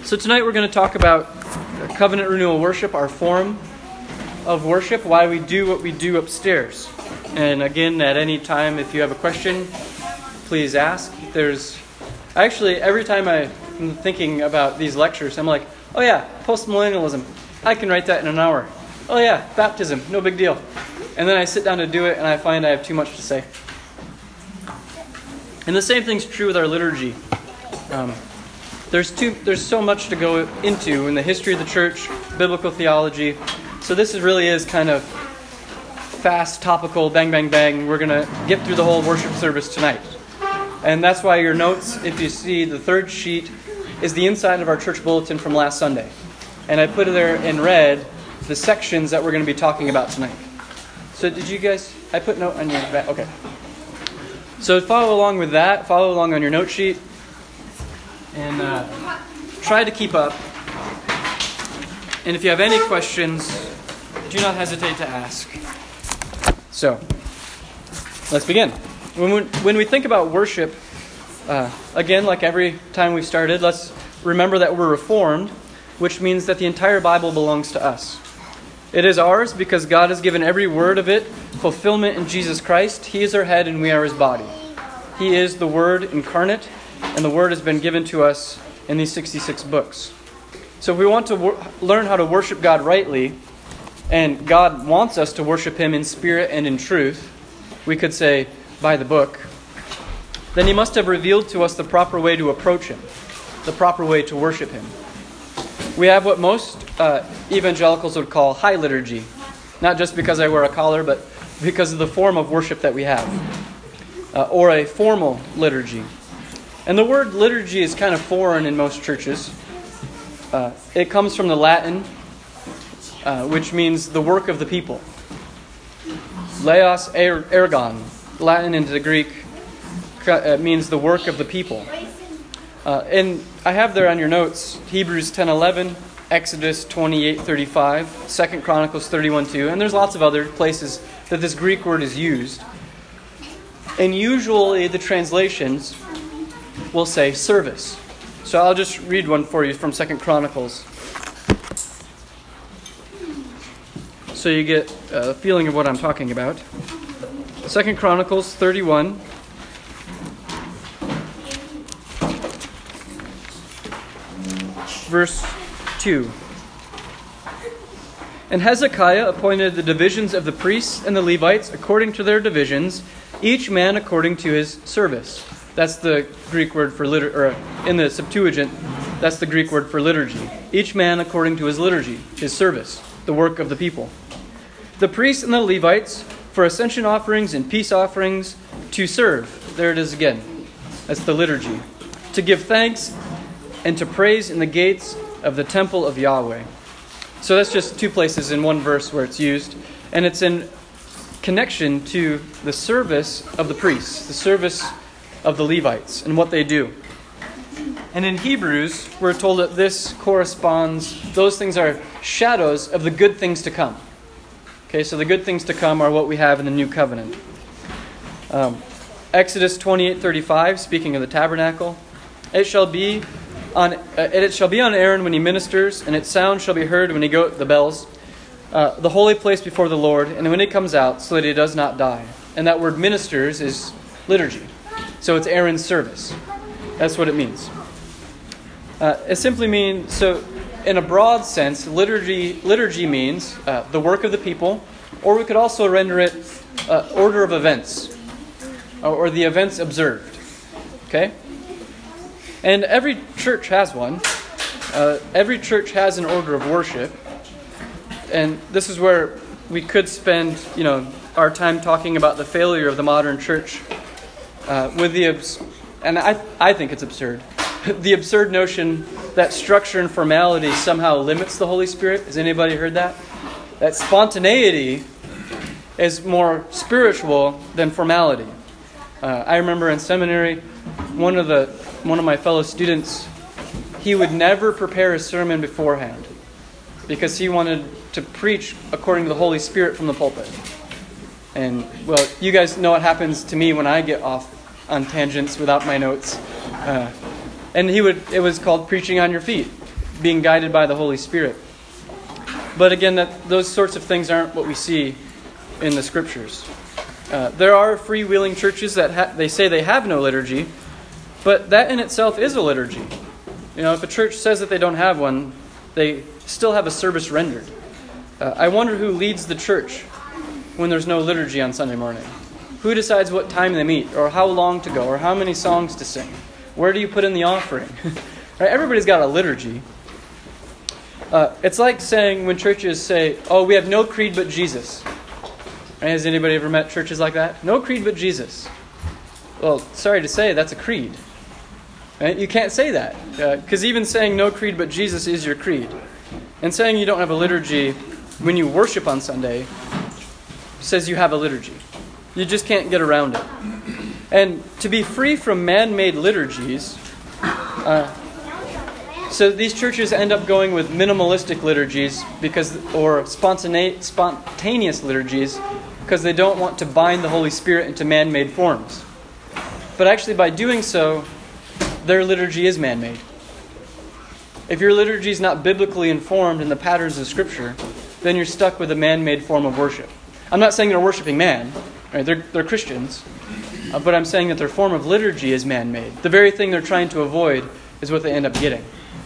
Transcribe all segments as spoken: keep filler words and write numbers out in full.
So tonight we're going to talk about covenant renewal worship, our form of worship, why we do what we do upstairs. And again, at any time, if you have a question, please ask. There's actually, every time I'm thinking about these lectures, I'm like, oh yeah, postmillennialism, I can write that in an hour. Oh yeah, baptism, no big deal. And then I sit down to do it and I find I have too much to say. And the same thing's true with our liturgy. Um, there's too, there's so much to go into in the history of the church, biblical theology. So this is really is kind of fast, topical, bang, bang, bang. We're going to get through the whole worship service tonight. And that's why your notes, if you see the third sheet, is the inside of our church bulletin from last Sunday. And I put there in red the sections that we're going to be talking about tonight. So did you guys, I put note on your back, okay. So follow along with that, follow along on your note sheet, and uh, try to keep up. And if you have any questions, do not hesitate to ask. So, let's begin. When we, when we think about worship, uh, again, like every time we've started, let's remember that we're Reformed, which means that the entire Bible belongs to us. It is ours because God has given every word of it fulfillment in Jesus Christ. He is our head and we are His body. He is the Word incarnate, and the Word has been given to us in these sixty-six books. So if we want to wor- learn how to worship God rightly, and God wants us to worship Him in spirit and in truth, we could say, by the book, then He must have revealed to us the proper way to approach Him, the proper way to worship Him. We have what most uh, evangelicals would call high liturgy, not just because I wear a collar, but because of the form of worship that we have, uh, or a formal liturgy. And the word liturgy is kind of foreign in most churches. Uh, it comes from the Latin, uh, which means the work of the people. Laos ergon, Latin into the Greek, uh, means the work of the people. Uh, and I have there on your notes, Hebrews ten eleven, Exodus twenty-eight thirty-five, Second Chronicles thirty-one two, and there's lots of other places that this Greek word is used. And usually the translations will say service. So I'll just read one for you from Second Chronicles, so you get a feeling of what I'm talking about. Second Chronicles thirty-one. Verse two. And Hezekiah appointed the divisions of the priests and the Levites according to their divisions, each man according to his service. That's the Greek word for liturgy, or in the Septuagint, that's the Greek word for liturgy. Each man according to his liturgy, his service, the work of the people. The priests and the Levites for ascension offerings and peace offerings to serve. There it is again. That's the liturgy. To give thanks and to praise in the gates of the temple of Yahweh. So that's just two places in one verse where it's used. And it's in connection to the service of the priests, the service of the Levites, and what they do. And in Hebrews, we're told that this corresponds, those things are shadows of the good things to come. Okay, so the good things to come are what we have in the new covenant. Um, Exodus twenty-eight thirty-five, speaking of the tabernacle, it shall be On, uh, it shall be on Aaron when he ministers, and its sound shall be heard when he go the bells, uh, the holy place before the Lord, and when he comes out, so that he does not die. And that word ministers is liturgy. So it's Aaron's service. That's what it means. Uh, it simply means, so in a broad sense, liturgy liturgy means uh, the work of the people, or we could also render it uh, order of events, or, or the events observed. Okay? And every church has one. Uh, every church has an order of worship. And this is where we could spend, you know, our time talking about the failure of the modern church uh, with the, abs- and I I think it's absurd, the absurd notion that structure and formality somehow limits the Holy Spirit. Has anybody heard that? That spontaneity is more spiritual than formality. Uh, I remember in seminary, one of the one of my fellow students, he would never prepare a sermon beforehand because he wanted to preach according to the Holy Spirit from the pulpit. And, well, you guys know what happens to me when I get off on tangents without my notes. Uh, and he would. It was called preaching on your feet. being guided by the Holy Spirit. But again, that those sorts of things aren't what we see in the Scriptures. Uh, there are freewheeling churches that ha- they say they have no liturgy, but that in itself is a liturgy. You know, if a church says that they don't have one, they still have a service rendered. Uh, I wonder who leads the church when there's no liturgy on Sunday morning. Who decides what time they meet, or how long to go, or how many songs to sing? Where do you put in the offering? Right? Everybody's got a liturgy. Uh, it's like saying when churches say, oh, we have no creed but Jesus. Right? Has anybody ever met churches like that? No creed but Jesus. Well, sorry to say, that's a creed. Right? You can't say that. Because uh, even saying no creed but Jesus is your creed. And saying you don't have a liturgy when you worship on Sunday says you have a liturgy. You just can't get around it. And to be free from man-made liturgies, uh, so these churches end up going with minimalistic liturgies because, or spontane- spontaneous liturgies because they don't want to bind the Holy Spirit into man-made forms. But actually by doing so, their liturgy is man-made. If your liturgy is not biblically informed in the patterns of Scripture, then you're stuck with a man-made form of worship. I'm not saying they're worshiping man. Right? They're, they're Christians. Uh, but I'm saying that their form of liturgy is man-made. The very thing they're trying to avoid is what they end up getting.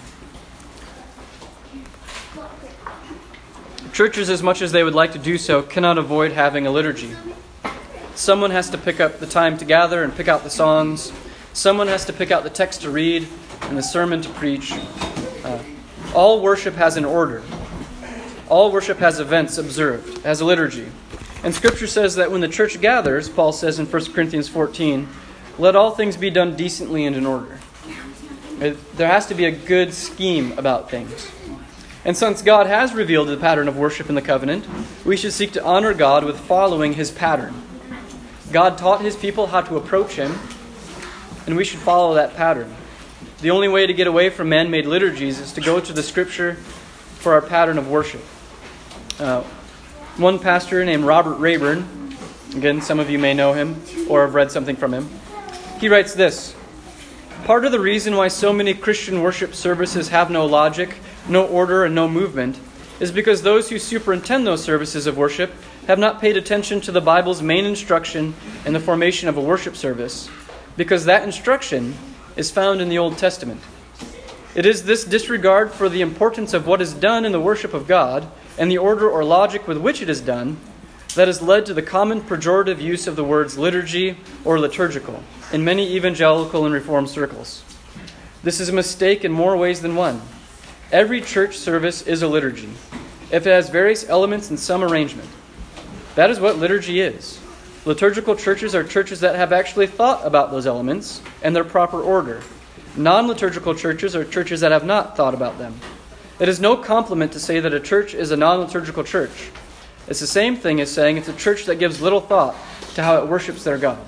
Churches, as much as they would like to do so, cannot avoid having a liturgy. Someone has to pick up the time to gather and pick out the songs. Someone has to pick out the text to read and the sermon to preach. Uh, all worship has an order. All worship has events observed, has a liturgy. And Scripture says that when the church gathers, Paul says in First Corinthians fourteen, let all things be done decently and in order. There has to be a good scheme about things. And since God has revealed the pattern of worship in the covenant, we should seek to honor God with following His pattern. God taught His people how to approach Him, and we should follow that pattern. The only way to get away from man-made liturgies is to go to the Scripture for our pattern of worship. Uh, one pastor named Robert Rayburn, again, some of you may know him or have read something from him, he writes this: part of the reason why so many Christian worship services have no logic, no order, and no movement is because those who superintend those services of worship have not paid attention to the Bible's main instruction in the formation of a worship service, because that instruction is found in the Old Testament. It is this disregard for the importance of what is done in the worship of God and the order or logic with which it is done that has led to the common pejorative use of the words liturgy or liturgical in many evangelical and Reformed circles. This is a mistake in more ways than one. Every church service is a liturgy, if it has various elements in some arrangement. That is what liturgy is. Liturgical churches are churches that have actually thought about those elements and their proper order. Non-liturgical churches are churches that have not thought about them. It is no compliment to say that a church is a non-liturgical church. It's the same thing as saying it's a church that gives little thought to how it worships their God.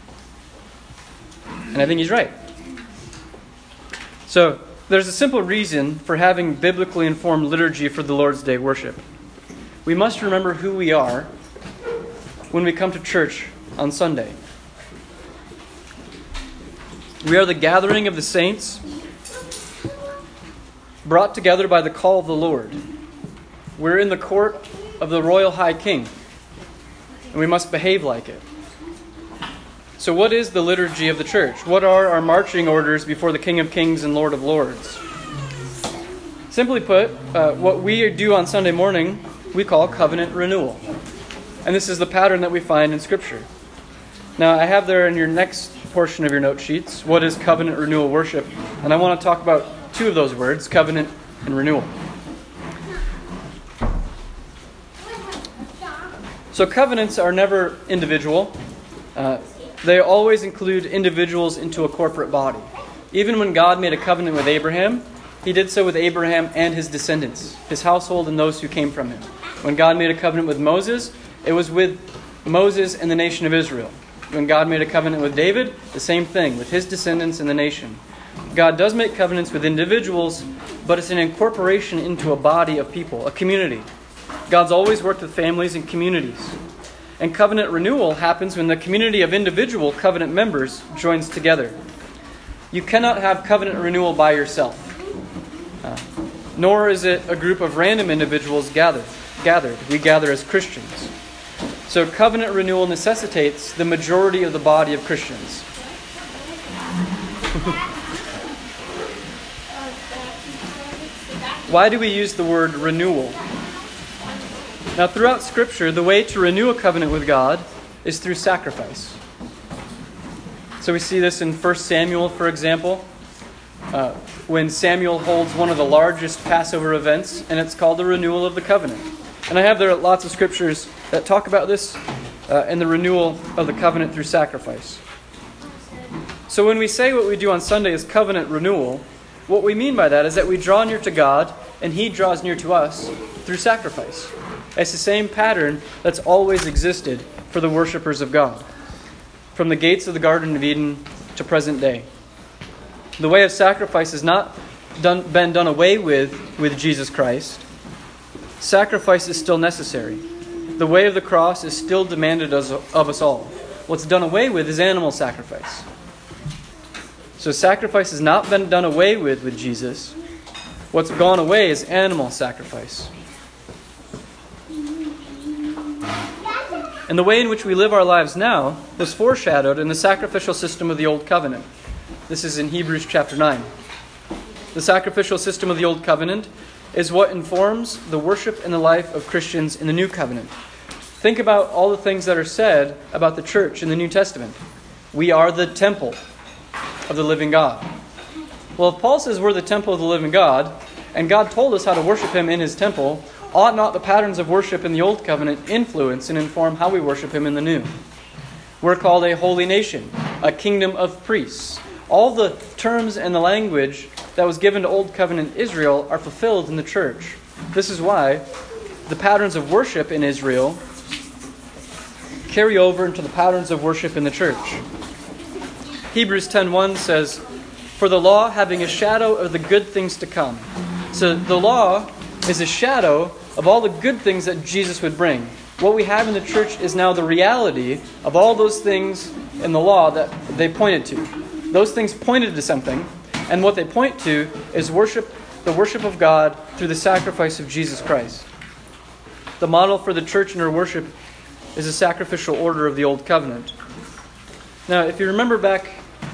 And I think he's right. So, there's a simple reason for having biblically informed liturgy for the Lord's Day worship. We must remember who we are when we come to church on Sunday. We are the gathering of the saints, brought together by the call of the Lord. We're in the court of the royal high king, and we must behave like it. So what is the liturgy of the church? What are our marching orders before the King of Kings and Lord of Lords? Simply put, uh, what we do on Sunday morning, we call covenant renewal. And this is the pattern that we find in Scripture. Now, I have there in your next portion of your note sheets, what is covenant renewal worship? And I want to talk about two of those words, covenant and renewal. So covenants are never individual. Uh, they always include individuals into a corporate body. Even when God made a covenant with Abraham, He did so with Abraham and his descendants, his household and those who came from him. When God made a covenant with Moses, it was with Moses and the nation of Israel. When God made a covenant with David, the same thing, with his descendants and the nation. God does make covenants with individuals, but it's an incorporation into a body of people, a community. God's always worked with families and communities. And covenant renewal happens when the community of individual covenant members joins together. You cannot have covenant renewal by yourself. Uh, nor is it a group of random individuals gathered. Gathered. We gather as Christians. So covenant renewal necessitates the majority of the body of Christians. Why do we use the word renewal? Now, throughout Scripture, the way to renew a covenant with God is through sacrifice. So we see this in First Samuel, for example, uh, when Samuel holds one of the largest Passover events, and it's called the renewal of the covenant. And I have there lots of scriptures that talk about this uh, and the renewal of the covenant through sacrifice. So when we say what we do on Sunday is covenant renewal, what we mean by that is that we draw near to God and He draws near to us through sacrifice. It's the same pattern that's always existed for the worshipers of God, from the gates of the Garden of Eden to present day. The way of sacrifice has not done, been done away with with Jesus Christ. Sacrifice is still necessary. The way of the cross is still demanded of us all. What's done away with is animal sacrifice. So sacrifice has not been done away with with Jesus. What's gone away is animal sacrifice. And the way in which we live our lives now was foreshadowed in the sacrificial system of the Old Covenant. This is in Hebrews chapter nine. The sacrificial system of the Old Covenant is what informs the worship and the life of Christians in the New Covenant. Think about all the things that are said about the church in the New Testament. We are the temple of the living God. Well, if Paul says we're the temple of the living God, and God told us how to worship Him in His temple, ought not the patterns of worship in the Old Covenant influence and inform how we worship Him in the New? We're called a holy nation, a kingdom of priests. All the terms and the language that was given to Old Covenant Israel are fulfilled in the church. This is why the patterns of worship in Israel carry over into the patterns of worship in the church. Hebrews ten one says, "For the law having a shadow of the good things to come." So the law is a shadow of all the good things that Jesus would bring. What we have in the church is now the reality of all those things in the law that they pointed to. Those things pointed to something, and what they point to is worship, the worship of God through the sacrifice of Jesus Christ. The model for the church and her worship is the sacrificial order of the Old Covenant. Now, if you remember back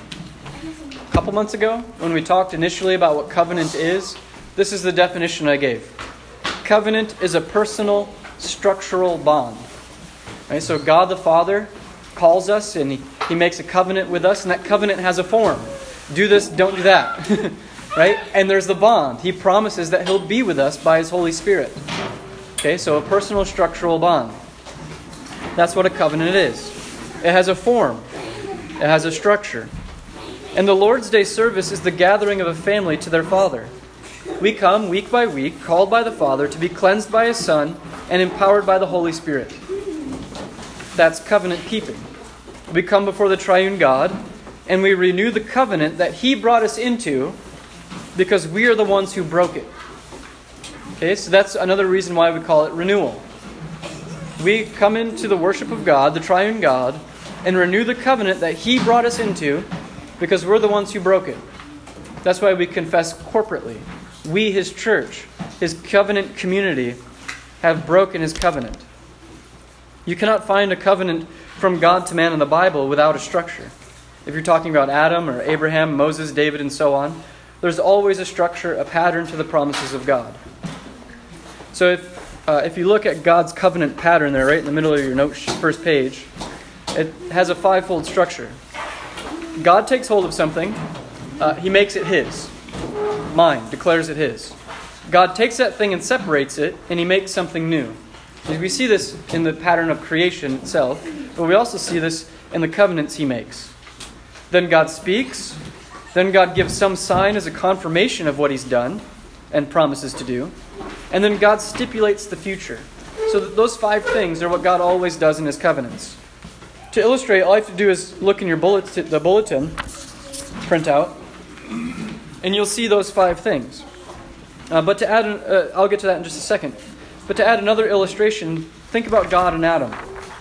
a couple months ago when we talked initially about what covenant is, this is the definition I gave. Covenant is a personal, structural bond. Right? So God the Father calls us and he, he makes a covenant with us, and that covenant has a form. Do this, don't do that. Right? And there's the bond. He promises that He'll be with us by His Holy Spirit. Okay, so a personal, structural bond. That's what a covenant is. It has a form. It has a structure. And the Lord's Day service is the gathering of a family to their Father. We come week by week, called by the Father, to be cleansed by His Son and empowered by the Holy Spirit. That's covenant keeping. We come before the triune God and we renew the covenant that He brought us into because we are the ones who broke it. Okay, so that's another reason why we call it renewal. We come into the worship of God, the triune God, and renew the covenant that He brought us into because we're the ones who broke it. That's why we confess corporately. We, His church, His covenant community, have broken His covenant. You cannot find a covenant from God to man in the Bible without a structure. If you're talking about Adam or Abraham, Moses, David, and so on, there's always a structure, a pattern to the promises of God. So if, uh, if you look at God's covenant pattern there, right in the middle of your note, first page, it has a fivefold structure. God takes hold of something. Uh, he makes it His. Mine, declares it His. God takes that thing and separates it, and He makes something new. We see this in the pattern of creation itself, but we also see this in the covenants He makes. Then God speaks. Then God gives some sign as a confirmation of what He's done and promises to do. And then God stipulates the future. So that those five things are what God always does in His covenants. To illustrate, all I have to do is look in your bulletin, the bulletin printout, and you'll see those five things. Uh, but to add, an, uh, I'll get to that in just a second. But to add another illustration, think about God and Adam.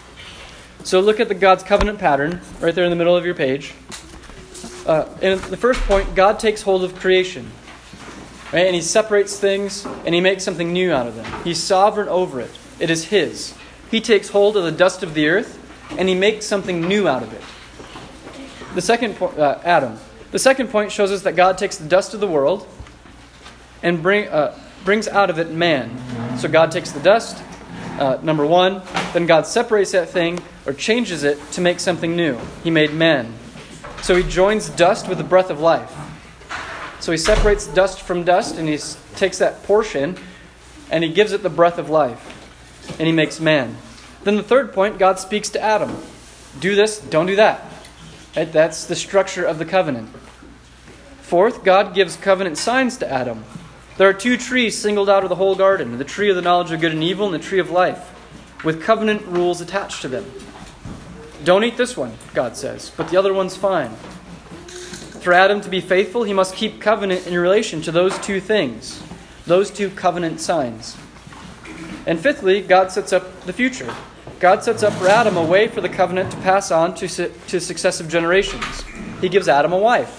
So look at the God's covenant pattern right there in the middle of your page. Uh, in the first point, God takes hold of creation. Right? And he separates things and he makes something new out of them. He's sovereign over it. It is his. He takes hold of the dust of the earth and he makes something new out of it. The second point, uh, Adam. The second point shows us that God takes the dust of the world and bring, uh, brings out of it man. So God takes the dust, uh, number one, then God separates that thing or changes it to make something new. He made man. So he joins dust with the breath of life. So he separates dust from dust and he takes that portion and he gives it the breath of life. And he makes man. Then the third point, God speaks to Adam. Do this, don't do that. Right? That's the structure of the covenant. Fourth, God gives covenant signs to Adam. There are two trees singled out of the whole garden, the tree of the knowledge of good and evil and the tree of life, with covenant rules attached to them. Don't eat this one, God says, but the other one's fine. For Adam to be faithful, he must keep covenant in relation to those two things, those two covenant signs. And fifthly, God sets up the future. God sets up for Adam a way for the covenant to pass on to, su- to successive generations. He gives Adam a wife,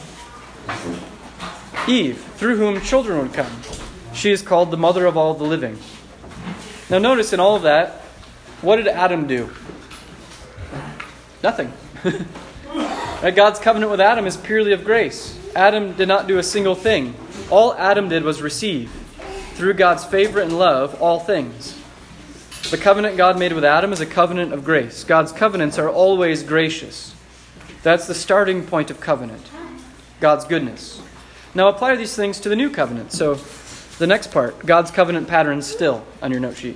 Eve, through whom children would come. She is called the mother of all the living. Now notice in all of that, what did Adam do? Nothing. God's covenant with Adam is purely of grace. Adam did not do a single thing. All Adam did was receive, through God's favor and love, all things. The covenant God made with Adam is a covenant of grace. God's covenants are always gracious. That's the starting point of covenant, God's goodness. Now apply these things to the new covenant. So the next part, God's covenant pattern still on your note sheet.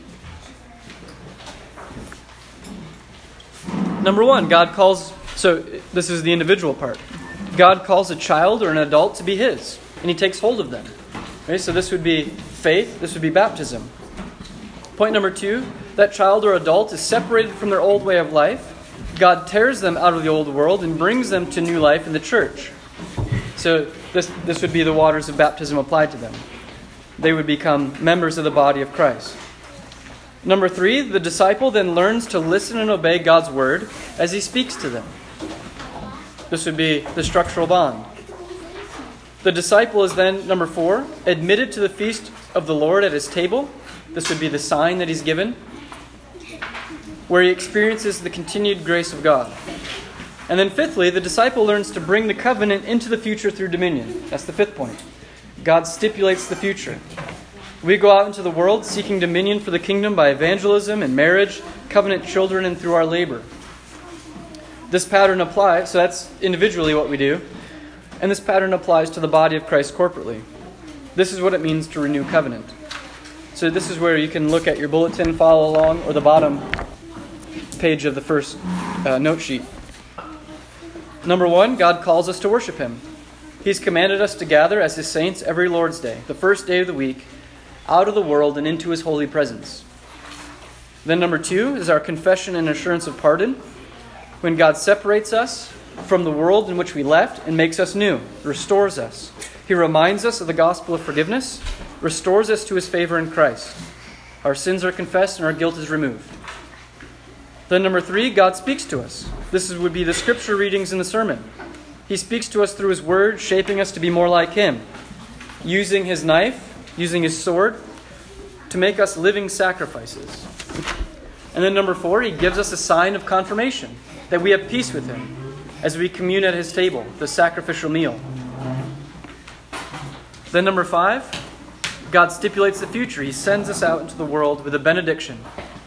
Number one, God calls, so this is the individual part. God calls a child or an adult to be his, and he takes hold of them. Okay, so this would be faith, this would be baptism. Point number two, that child or adult is separated from their old way of life. God tears them out of the old world and brings them to new life in the church. So this, this would be the waters of baptism applied to them. They would become members of the body of Christ. Number three, the disciple then learns to listen and obey God's word as he speaks to them. This would be the structural bond. The disciple is then, number four, admitted to the feast of the Lord at his table. This would be the sign that he's given, where he experiences the continued grace of God. And then fifthly, the disciple learns to bring the covenant into the future through dominion. That's the fifth point. God stipulates the future. We go out into the world seeking dominion for the kingdom by evangelism and marriage, covenant children, and through our labor. This pattern applies, so that's individually what we do, and this pattern applies to the body of Christ corporately. This is what it means to renew covenant. So this is where you can look at your bulletin, follow along, or the bottom page of the first uh, note sheet. Number one, God calls us to worship Him. He's commanded us to gather as His saints every Lord's Day, the first day of the week, out of the world and into His holy presence. Then number two is our confession and assurance of pardon. When God separates us from the world in which we left and makes us new, restores us. He reminds us of the gospel of forgiveness, restores us to His favor in Christ. Our sins are confessed and our guilt is removed. Then number three, God speaks to us. This is, would be the scripture readings in the sermon. He speaks to us through His word, shaping us to be more like Him, using His knife, using His sword to make us living sacrifices. And then number four, He gives us a sign of confirmation, that we have peace with Him as we commune at His table, the sacrificial meal. Then number five, God stipulates the future. He sends us out into the world with a benediction.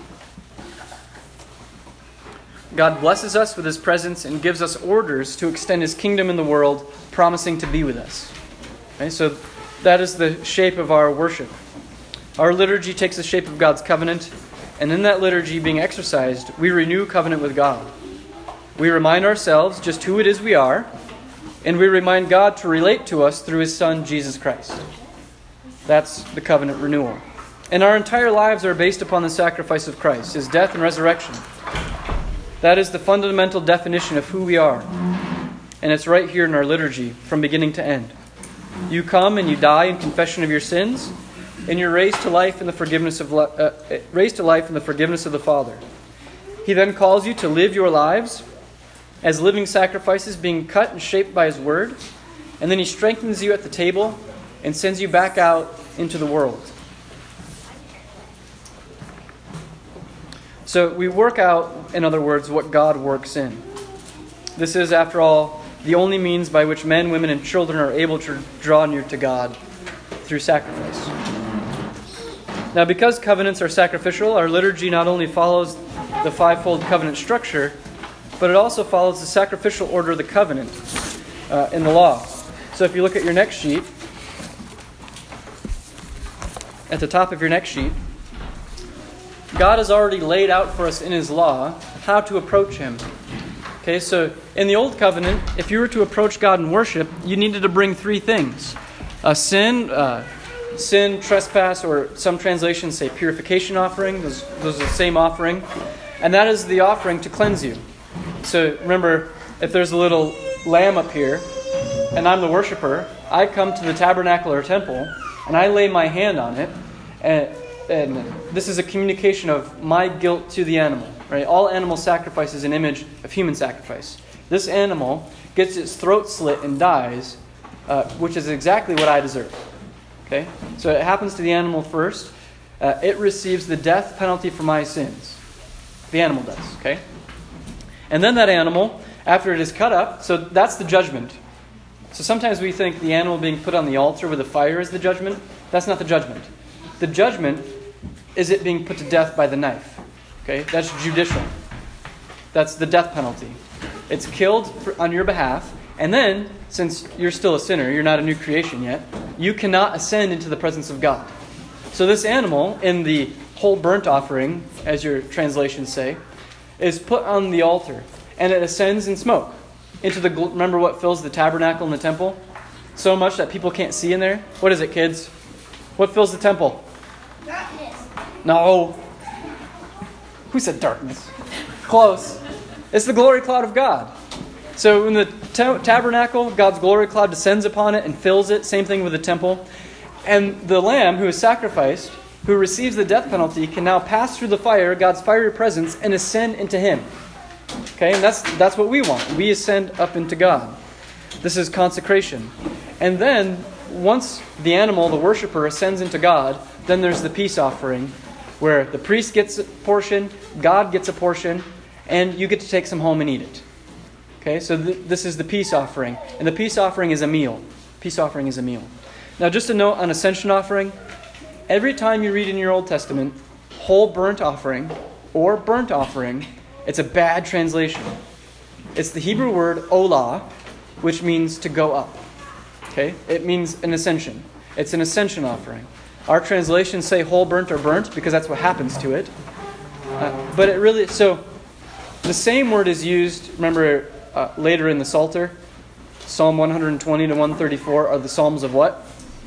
God blesses us with His presence and gives us orders to extend His kingdom in the world, promising to be with us. Okay, so that is the shape of our worship. Our liturgy takes the shape of God's covenant, and in that liturgy being exercised, we renew covenant with God. We remind ourselves just who it is we are, and we remind God to relate to us through His Son, Jesus Christ. That's the covenant renewal. And our entire lives are based upon the sacrifice of Christ, His death and resurrection. That is the fundamental definition of who we are. And it's right here in our liturgy, from beginning to end. You come and you die in confession of your sins, and you're raised to life in the forgiveness of uh, raised to life in the forgiveness of the Father. He then calls you to live your lives as living sacrifices, being cut and shaped by His word, and then He strengthens you at the table and sends you back out into the world. So we work out, in other words, what God works in. This is, after all, the only means by which men, women, and children are able to draw near to God, through sacrifice. Now, because covenants are sacrificial, our liturgy not only follows the fivefold covenant structure, but it also follows the sacrificial order of the covenant uh, in the law. So if you look at your next sheet, at the top of your next sheet, God has already laid out for us in His law how to approach Him. Okay, so in the Old Covenant, if you were to approach God in worship, you needed to bring three things. A sin, uh, sin, trespass, or some translations say purification offering. Those, those are the same offering. And that is the offering to cleanse you. So remember, if there's a little lamb up here, and I'm the worshiper, I come to the tabernacle or temple, and I lay my hand on it, and, and this is a communication of my guilt to the animal. Right? All animal sacrifice is an image of human sacrifice. This animal gets its throat slit and dies, uh, which is exactly what I deserve. Okay? So it happens to the animal first. Uh, it receives the death penalty for my sins. The animal does. Okay? And then that animal, after it is cut up, so that's the judgment. So sometimes we think the animal being put on the altar with a fire is the judgment. That's not the judgment. The judgment is it being put to death by the knife. Okay, that's judicial. That's the death penalty. It's killed for, on your behalf, and then, since you're still a sinner, you're not a new creation yet, you cannot ascend into the presence of God. So this animal, in the whole burnt offering, as your translations say, is put on the altar, and it ascends in smoke into the. Remember what fills the tabernacle and the temple? So much that people can't see in there. What is it, kids? What fills the temple? Darkness. No. Who said darkness? Close. It's the glory cloud of God. So when the ta- tabernacle, God's glory cloud descends upon it and fills it. Same thing with the temple. And the lamb who is sacrificed, who receives the death penalty, can now pass through the fire, God's fiery presence, and ascend into Him. Okay, and that's that's what we want. We ascend up into God. This is consecration. And then, once the animal, the worshiper, ascends into God, then there's the peace offering, where the priest gets a portion, God gets a portion, and you get to take some home and eat it. Okay, so th- this is the peace offering. And the peace offering is a meal. Peace offering is a meal. Now, just a note on ascension offering. Every time you read in your Old Testament, whole burnt offering or burnt offering, it's a bad translation. It's the Hebrew word olah, which means to go up. Okay, it means an ascension. It's an ascension offering. Our translations say whole burnt or burnt because that's what happens to it. Uh, but it really, so the same word is used, remember uh, later in the Psalter, Psalm one twenty to one thirty-four are the Psalms of what?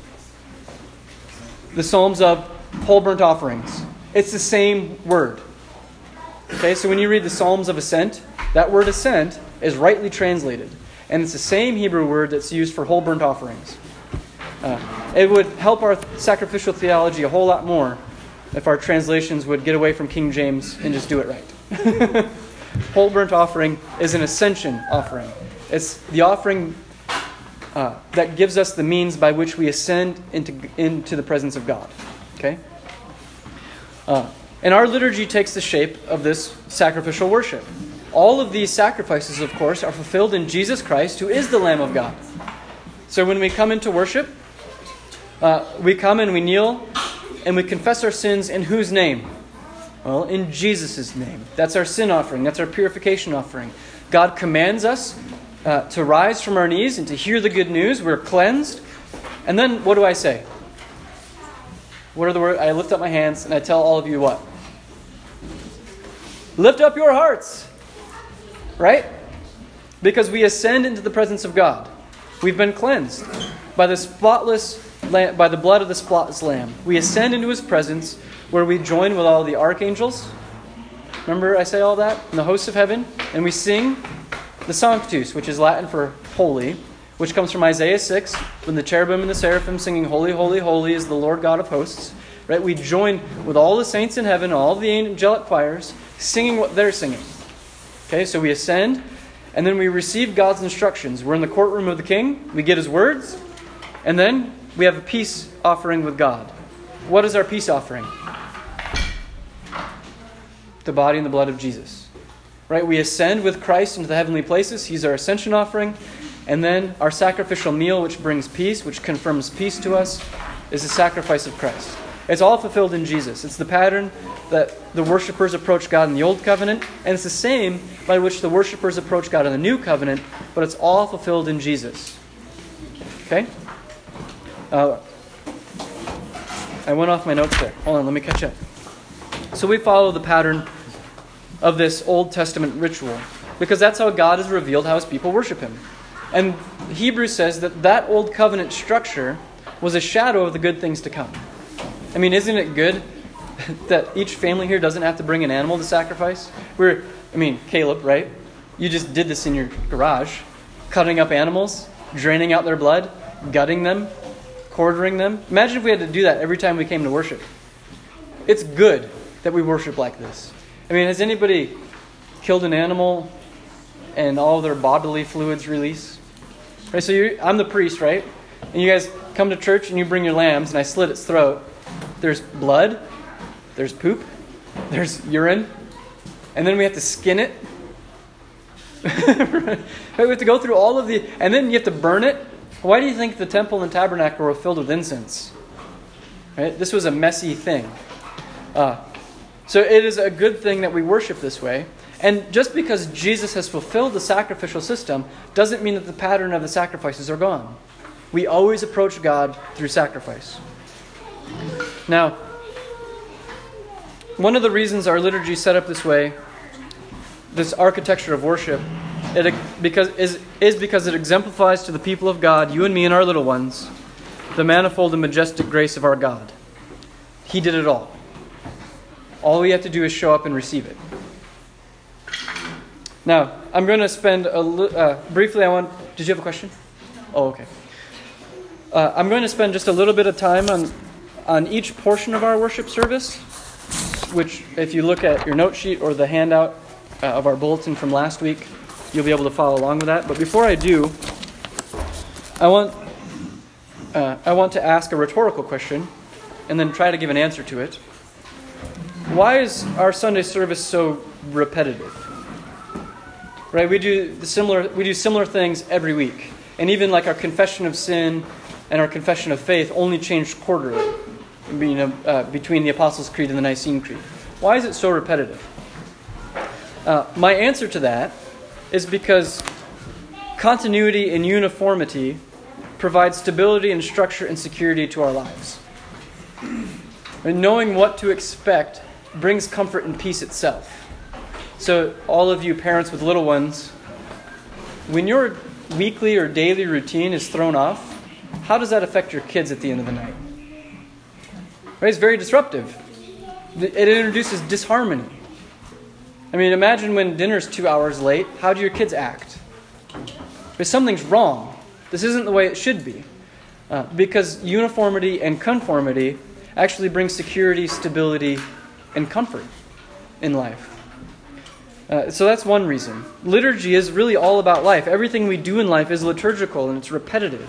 The Psalms of whole burnt offerings. It's the same word. Okay, so when you read the Psalms of Ascent, that word ascent is rightly translated. And it's the same Hebrew word that's used for whole burnt offerings. Uh, it would help our sacrificial theology a whole lot more if our translations would get away from King James and just do it right. Whole burnt offering is an ascension offering. It's the offering uh, that gives us the means by which we ascend into, into the presence of God. Okay? Uh, and our liturgy takes the shape of this sacrificial worship. All of these sacrifices, of course, are fulfilled in Jesus Christ, who is the Lamb of God. So when we come into worship, Uh, we come and we kneel and we confess our sins in whose name? Well, in Jesus' name. That's our sin offering. That's our purification offering. God commands us uh, to rise from our knees and to hear the good news. We're cleansed. And then what do I say? What are the words? I lift up my hands and I tell all of you what? Lift up your hearts. Right? Because we ascend into the presence of God. We've been cleansed by the spotless by the blood of the spotless Lamb. We ascend into His presence where we join with all the archangels. Remember I say all that? In the hosts of heaven. And we sing the Sanctus, which is Latin for holy, which comes from Isaiah six, when the cherubim and the seraphim singing, Holy, holy, holy is the Lord God of hosts. Right? We join with all the saints in heaven, all the angelic choirs, singing what they're singing. Okay, so we ascend, and then we receive God's instructions. We're in the courtroom of the King. We get His words, and then we have a peace offering with God. What is our peace offering? The body and the blood of Jesus. Right? We ascend with Christ into the heavenly places. He's our ascension offering. And then our sacrificial meal, which brings peace, which confirms peace to us, is the sacrifice of Christ. It's all fulfilled in Jesus. It's the pattern that the worshipers approach God in the Old Covenant, and it's the same by which the worshipers approach God in the New Covenant, but it's all fulfilled in Jesus. Okay? Uh, I went off my notes there. Hold on, let me catch up. So we follow the pattern of this Old Testament ritual, because that's how God has revealed how His people worship Him. And Hebrews says that that Old Covenant structure was a shadow of the good things to come. I mean, isn't it good that each family here doesn't have to bring an animal to sacrifice? We're, I mean, Caleb, right? You just did this in your garage, cutting up animals, draining out their blood, gutting them, quartering them. Imagine if we had to do that every time we came to worship. It's good that we worship like this. I mean, has anybody killed an animal and all of their bodily fluids release? Right, so you're, I'm the priest, right? And you guys come to church and you bring your lambs and I slit its throat. There's blood, there's poop, there's urine, and then we have to skin it. Right? We have to go through all of the, and then you have to burn it. Why do you think the temple and tabernacle were filled with incense? Right? This was a messy thing. Uh, so it is a good thing that we worship this way. And just because Jesus has fulfilled the sacrificial system doesn't mean that the pattern of the sacrifices are gone. We always approach God through sacrifice. Now, one of the reasons our liturgy is set up this way, this architecture of worship, it because is, is because it exemplifies to the people of God, you and me and our little ones, the manifold and majestic grace of our God. He did it all. All we have to do is show up and receive it. Now, I'm going to spend a li- uh, briefly. I want. Did you have a question? Oh, okay. Uh, I'm going to spend just a little bit of time on on each portion of our worship service, which, if you look at your note sheet or the handout uh, of our bulletin from last week, you'll be able to follow along with that. But before I do, I want uh, I want to ask a rhetorical question, and then try to give an answer to it. Why is our Sunday service so repetitive? Right, we do the similar we do similar things every week. And even like our confession of sin and our confession of faith only changed quarterly, you know, uh, between the Apostles' Creed and the Nicene Creed. Why is it so repetitive? Uh, my answer to that is because continuity and uniformity provide stability and structure and security to our lives. And knowing what to expect brings comfort and peace itself. So all of you parents with little ones, when your weekly or daily routine is thrown off, how does that affect your kids at the end of the night? Right? It's very disruptive. It introduces disharmony. I mean, imagine when dinner's two hours late, how do your kids act? If something's wrong. This isn't the way it should be. Uh, because uniformity and conformity actually bring security, stability, and comfort in life. Uh, so that's one reason. Liturgy is really all about life. Everything we do in life is liturgical and it's repetitive.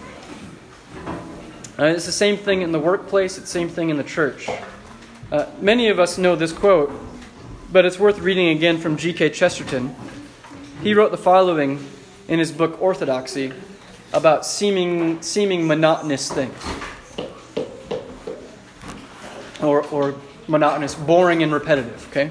Uh, it's the same thing in the workplace. It's the same thing in the church. Uh, many of us know this quote, but it's worth reading again from G K Chesterton. He wrote the following in his book Orthodoxy about seeming seeming monotonous things. Or, or monotonous, boring and repetitive, okay?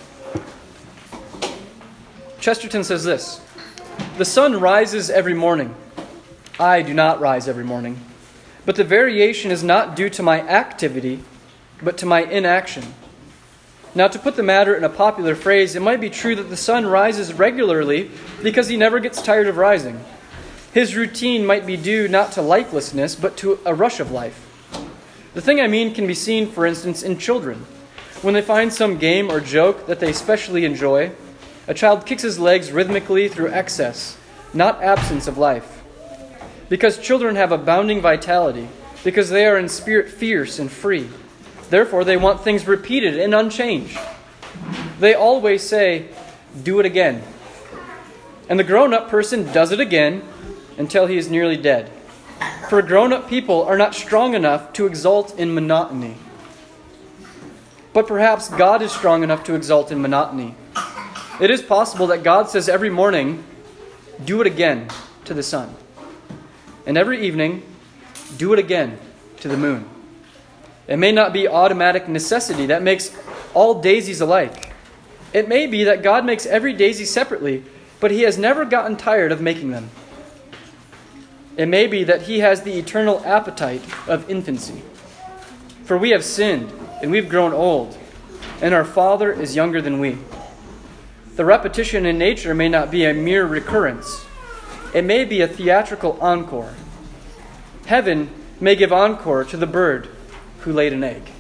Chesterton says this: "The sun rises every morning. I do not rise every morning. But the variation is not due to my activity, but to my inaction. Now, to put the matter in a popular phrase, it might be true that the sun rises regularly because he never gets tired of rising. His routine might be due not to lifelessness, but to a rush of life. The thing I mean can be seen, for instance, in children. When they find some game or joke that they especially enjoy, a child kicks his legs rhythmically through excess, not absence of life. Because children have abounding vitality, because they are in spirit fierce and free. Therefore, they want things repeated and unchanged. They always say, 'Do it again.' And the grown-up person does it again until he is nearly dead. For grown-up people are not strong enough to exult in monotony. But perhaps God is strong enough to exult in monotony. It is possible that God says every morning, do it again to the sun. And every evening, do it again to the moon. It may not be automatic necessity that makes all daisies alike. It may be that God makes every daisy separately, but He has never gotten tired of making them. It may be that He has the eternal appetite of infancy. For we have sinned, and we've grown old, and our Father is younger than we. The repetition in nature may not be a mere recurrence. It may be a theatrical encore. Heaven may give encore to the bird who laid an egg.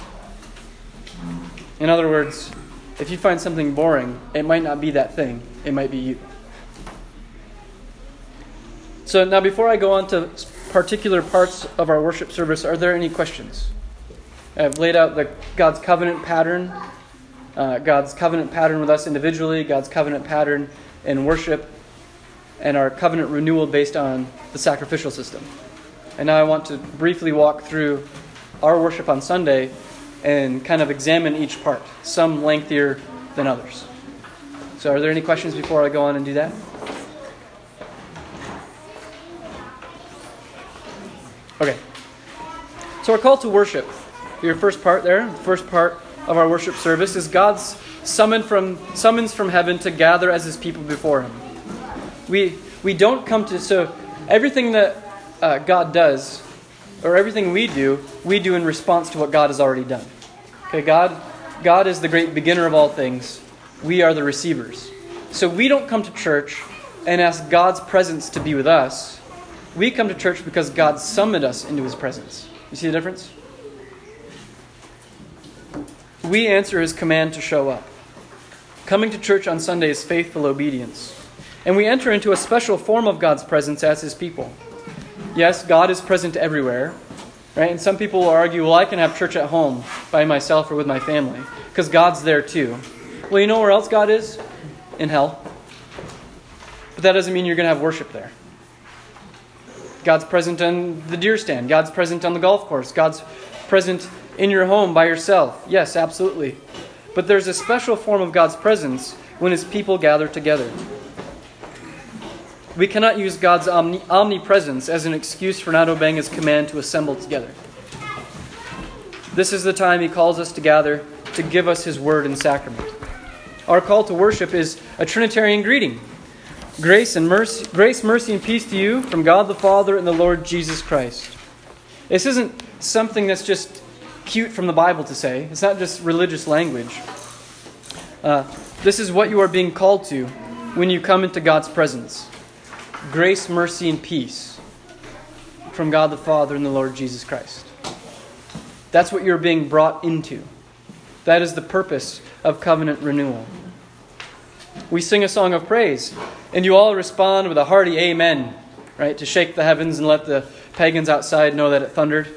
In other words, if you find something boring, it might not be that thing. It might be you. So now before I go on to particular parts of our worship service, are there any questions? I've laid out the God's covenant pattern, uh, God's covenant pattern with us individually, God's covenant pattern in worship, and our covenant renewal based on the sacrificial system. And now I want to briefly walk through our worship on Sunday and kind of examine each part, some lengthier than others. So are there any questions before I go on and do that? Okay. So our call to worship, your first part there, the first part of our worship service is God's summon from, summons from heaven to gather as His people before Him. We we don't come to, so everything that uh, God does, or everything we do, we do in response to what God has already done. Okay, God, God is the great beginner of all things. We are the receivers. So we don't come to church and ask God's presence to be with us. We come to church because God summoned us into His presence. You see the difference? We answer His command to show up. Coming to church on Sunday is faithful obedience. And we enter into a special form of God's presence as His people. Yes, God is present everywhere. Right? And some people will argue, well, I can have church at home by myself or with my family, because God's there too. Well, you know where else God is? In hell. But that doesn't mean you're going to have worship there. God's present on the deer stand. God's present on the golf course. God's present in your home by yourself. Yes, absolutely. But there's a special form of God's presence when His people gather together. We cannot use God's omni- omnipresence as an excuse for not obeying His command to assemble together. This is the time He calls us to gather to give us His word and sacrament. Our call to worship is a Trinitarian greeting. Grace and mercy, grace, mercy, and peace to you from God the Father and the Lord Jesus Christ. This isn't something that's just cute from the Bible to say. It's not just religious language. Uh, this is what you are being called to when you come into God's presence. Grace, mercy, and peace from God the Father and the Lord Jesus Christ. That's what you're being brought into. That is the purpose of covenant renewal. We sing a song of praise, and you all respond with a hearty amen, right? To shake the heavens and let the pagans outside know that it thundered.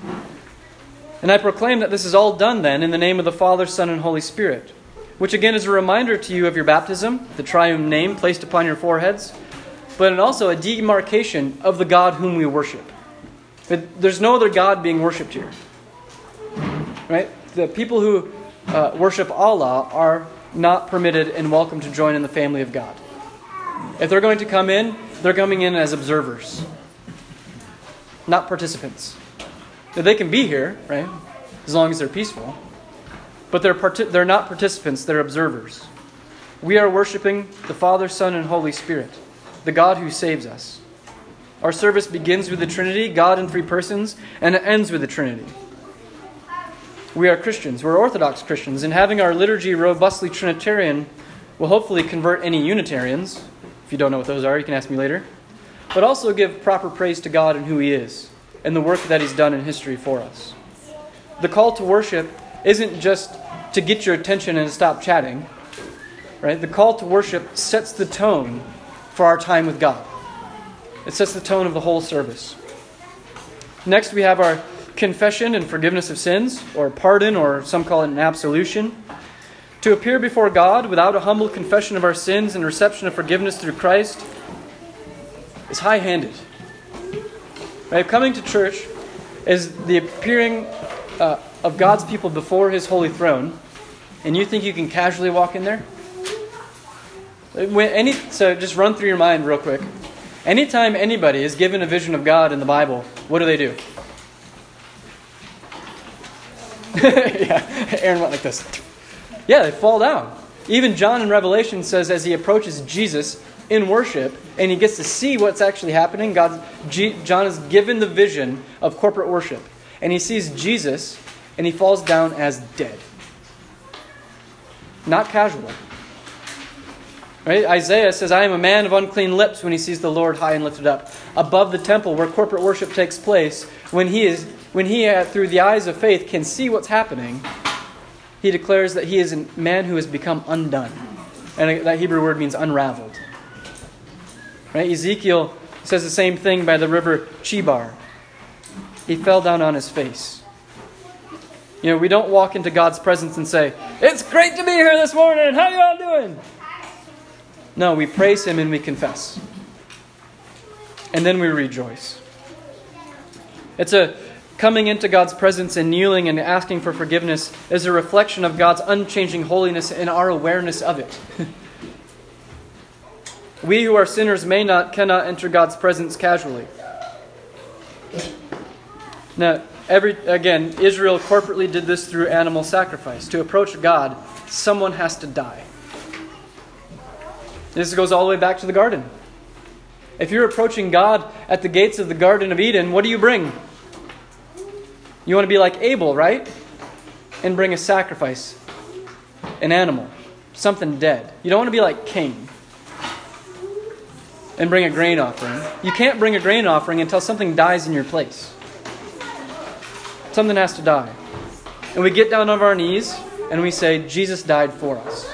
And I proclaim that this is all done then in the name of the Father, Son, and Holy Spirit, which again is a reminder to you of your baptism, the triune name placed upon your foreheads, but also a demarcation of the God whom we worship. There's no other God being worshipped here. Right? The people who uh, worship Allah are not permitted and welcome to join in the family of God. If they're going to come in, they're coming in as observers, not participants. Now, they can be here, right? As long as they're peaceful. But they're part- they're not participants, they're observers. We are worshiping the Father, Son, and Holy Spirit, the God who saves us. Our service begins with the Trinity, God in three persons, and it ends with the Trinity. We are Christians. We're Orthodox Christians, and having our liturgy robustly Trinitarian will hopefully convert any Unitarians. If you don't know what those are, you can ask me later. But also give proper praise to God and who He is, and the work that He's done in history for us. The call to worship isn't just to get your attention and stop chatting. Right? The call to worship sets the tone for our time with God. It sets the tone of the whole service. Next, we have our confession and forgiveness of sins, or pardon, or some call it an absolution. To appear before God without a humble confession of our sins and reception of forgiveness through Christ is high-handed. Right? Coming to church is the appearing uh, of God's people before His holy throne, and you think you can casually walk in there? When any, so just run through your mind real quick. Anytime anybody is given a vision of God in the Bible, what do they do? Yeah, Aaron went like this. Yeah, they fall down. Even John in Revelation says as he approaches Jesus in worship and he gets to see what's actually happening, God, G, John is given the vision of corporate worship. And he sees Jesus and he falls down as dead. Not casual. Right? Isaiah says, I am a man of unclean lips when he sees the Lord high and lifted up. Above the temple where corporate worship takes place, when he is, when he uh, through the eyes of faith can see what's happening, he declares that he is a man who has become undone. And that Hebrew word means unraveled. Right? Ezekiel says the same thing by the river Chebar. He fell down on his face. You know, we don't walk into God's presence and say, it's great to be here this morning. How you all doing? No, we praise Him and we confess. And then we rejoice. It's a coming into God's presence and kneeling and asking for forgiveness is a reflection of God's unchanging holiness and our awareness of it. We who are sinners may not, cannot enter God's presence casually. Now, every again, Israel corporately did this through animal sacrifice. To approach God, someone has to die. This goes all the way back to the garden. If you're approaching God at the gates of the Garden of Eden, what do you bring? You want to be like Abel, right? And bring a sacrifice, an animal, something dead. You don't want to be like Cain and bring a grain offering. You can't bring a grain offering until something dies in your place. Something has to die. And we get down on our knees and we say, Jesus died for us.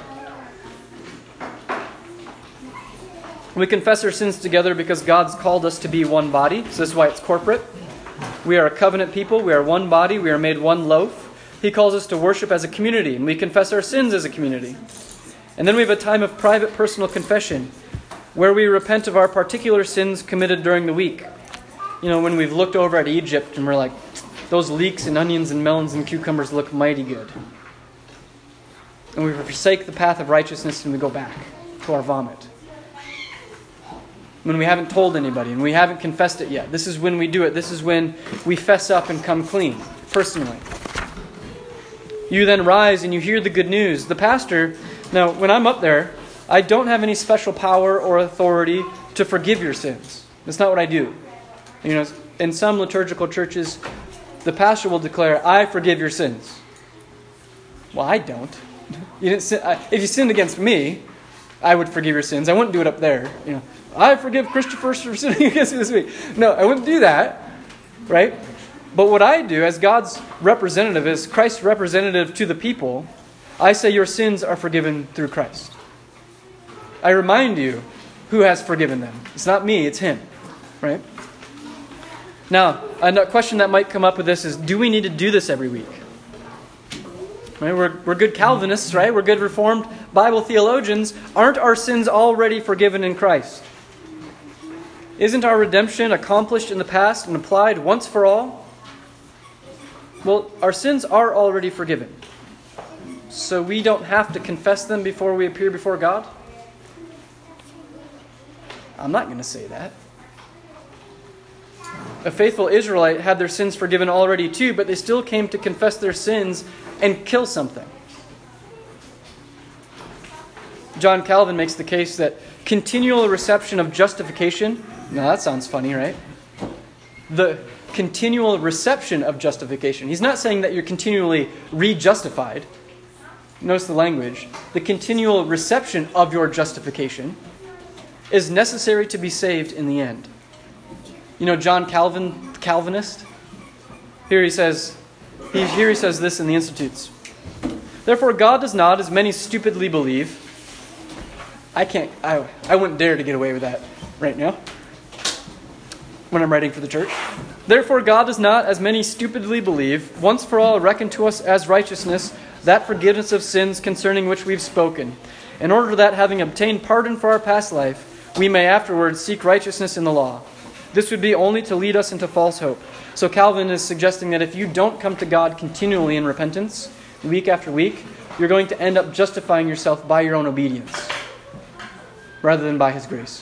We confess our sins together because God's called us to be one body. So this is why it's corporate. We are a covenant people. We are one body. We are made one loaf. He calls us to worship as a community, and we confess our sins as a community. And then we have a time of private personal confession where we repent of our particular sins committed during the week. You know, when we've looked over at Egypt and we're like, those leeks and onions and melons and cucumbers look mighty good. And we forsake the path of righteousness and we go back to our vomit. When we haven't told anybody and we haven't confessed it yet. This is when we do it. This is when we fess up and come clean, personally. You then rise and you hear the good news. The pastor, now when I'm up there, I don't have any special power or authority to forgive your sins. That's not what I do. You know, in some liturgical churches, the pastor will declare, I forgive your sins. Well, I don't. You didn't sin, I, if you sinned against me, I would forgive your sins. I wouldn't do it up there. You know, I forgive Christopher for sinning against me this week. No, I wouldn't do that, right? But what I do as God's representative, as Christ's representative to the people, I say your sins are forgiven through Christ. I remind you who has forgiven them. It's not me, it's Him, right? Now, a question that might come up with this is, do we need to do this every week? Right? We're, we're good Calvinists, right? We're good Reformed Bible theologians. Aren't our sins already forgiven in Christ? Isn't our redemption accomplished in the past and applied once for all? Well, our sins are already forgiven. So we don't have to confess them before we appear before God? I'm not going to say that. A faithful Israelite had their sins forgiven already too, but they still came to confess their sins and kill something. John Calvin makes the case that continual reception of justification, now that sounds funny, right? The continual reception of justification. He's not saying that you're continually re-justified. Notice the language. The continual reception of your justification is necessary to be saved in the end. You know John Calvin, Calvinist? Here he says, he, here he says this in the Institutes. Therefore God does not, as many stupidly believe. I can't, I, I wouldn't dare to get away with that right now when I'm writing for the church. Therefore God does not, as many stupidly believe, once for all reckon to us as righteousness that forgiveness of sins concerning which we've spoken, in order that having obtained pardon for our past life, we may afterwards seek righteousness in the law. This would be only to lead us into false hope. So Calvin is suggesting that if you don't come to God continually in repentance, week after week, you're going to end up justifying yourself by your own obedience, rather than by His grace.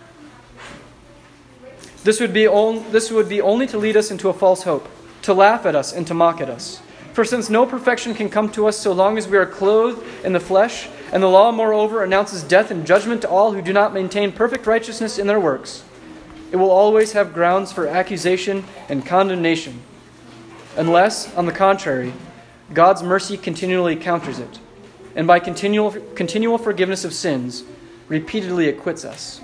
This would be on, this would be only to lead us into a false hope, to laugh at us and to mock at us. For since no perfection can come to us so long as we are clothed in the flesh, and the law, moreover, announces death and judgment to all who do not maintain perfect righteousness in their works, it will always have grounds for accusation and condemnation, unless, on the contrary, God's mercy continually counters it, and by continual, continual forgiveness of sins, repeatedly acquits us.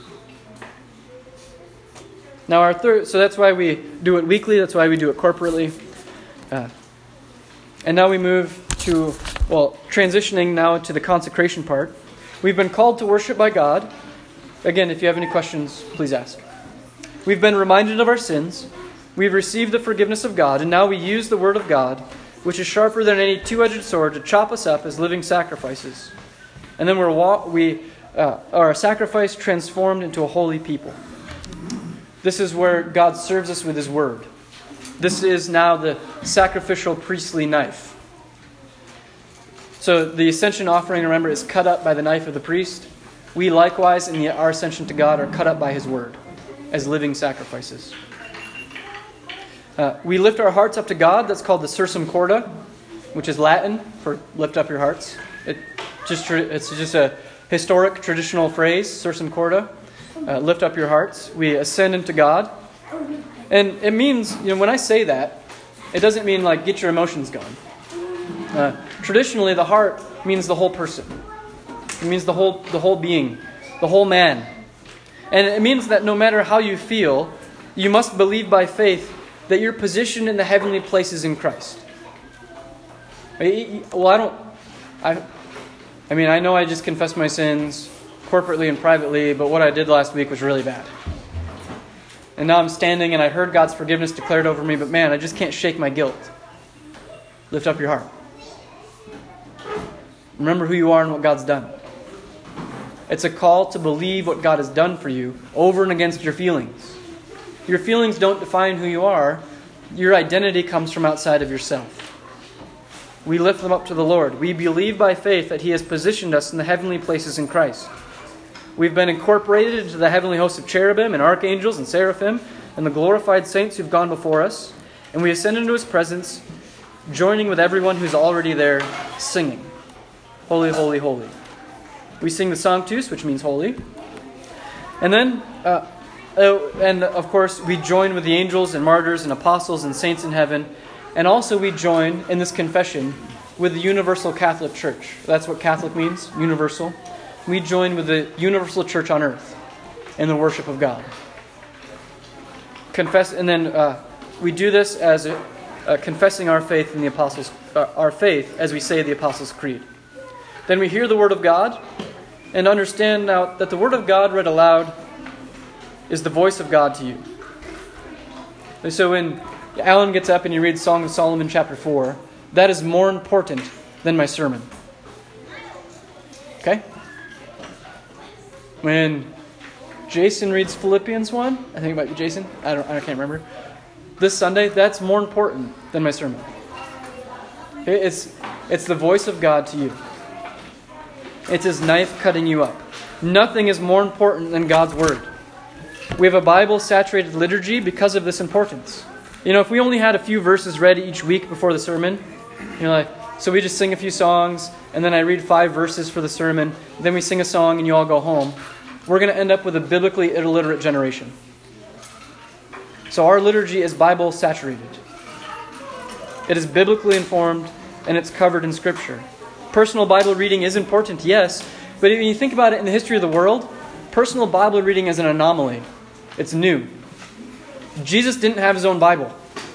Now, our third, so that's why we do it weekly, that's why we do it corporately. Uh, and now we move to, well, transitioning now to the consecration part. We've been called to worship by God. Again, if you have any questions, please ask. We've been reminded of our sins. We've received the forgiveness of God, and now we use the Word of God, which is sharper than any two-edged sword, to chop us up as living sacrifices. And then we're wa- we uh, are a sacrifice transformed into a holy people. This is where God serves us with His Word. This is now the sacrificial priestly knife. So the ascension offering, remember, is cut up by the knife of the priest. We likewise, in the, our ascension to God, are cut up by His Word as living sacrifices. Uh, we lift our hearts up to God. That's called the sursum corda, which is Latin for lift up your hearts. It just It's just a historic, traditional phrase, sursum corda. Uh, lift up your hearts. We ascend into God. And it means, you know, when I say that, it doesn't mean like get your emotions going. Uh, traditionally, the heart means the whole person. It means the whole, the whole being, the whole man. And it means that no matter how you feel, you must believe by faith that you're positioned in the heavenly places in Christ. Well, I don't... I, I mean, I know I just confessed my sins corporately and privately, but what I did last week was really bad. And now I'm standing and I heard God's forgiveness declared over me, but man, I just can't shake my guilt. Lift up your heart. Remember who you are and what God's done. It's a call to believe what God has done for you over and against your feelings. Your feelings don't define who you are. Your identity comes from outside of yourself. We lift them up to the Lord. We believe by faith that He has positioned us in the heavenly places in Christ. We've been incorporated into the heavenly host of cherubim and archangels and seraphim and the glorified saints who've gone before us. And we ascend into His presence, joining with everyone who's already there, singing, Holy, holy, holy. We sing the Sanctus, which means holy. And then, uh, uh, and of course, we join with the angels and martyrs and apostles and saints in heaven. And also we join in this confession with the universal Catholic Church. That's what Catholic means, universal. We join with the universal church on earth in the worship of God. Confess, and then uh, we do this as a, uh, confessing our faith in the apostles, uh, our faith as we say the Apostles' Creed. Then we hear the Word of God and understand now that the Word of God read aloud is the voice of God to you. And so when Alan gets up and he reads Song of Solomon chapter four, that is more important than my sermon. Okay? When Jason reads Philippians one, I think about you, Jason. I don't. I can't remember. This Sunday, that's more important than my sermon. It's it's the voice of God to you. It's His knife cutting you up. Nothing is more important than God's Word. We have a Bible-saturated liturgy because of this importance. You know, if we only had a few verses read each week before the sermon, you know, like, so we just sing a few songs, and then I read five verses for the sermon, then we sing a song and you all go home, we're going to end up with a biblically illiterate generation. So our liturgy is Bible-saturated. It is biblically informed, and it's covered in Scripture. Personal Bible reading is important, yes, but when you think about it in the history of the world, personal Bible reading is an anomaly. It's new. Jesus didn't have His own Bible.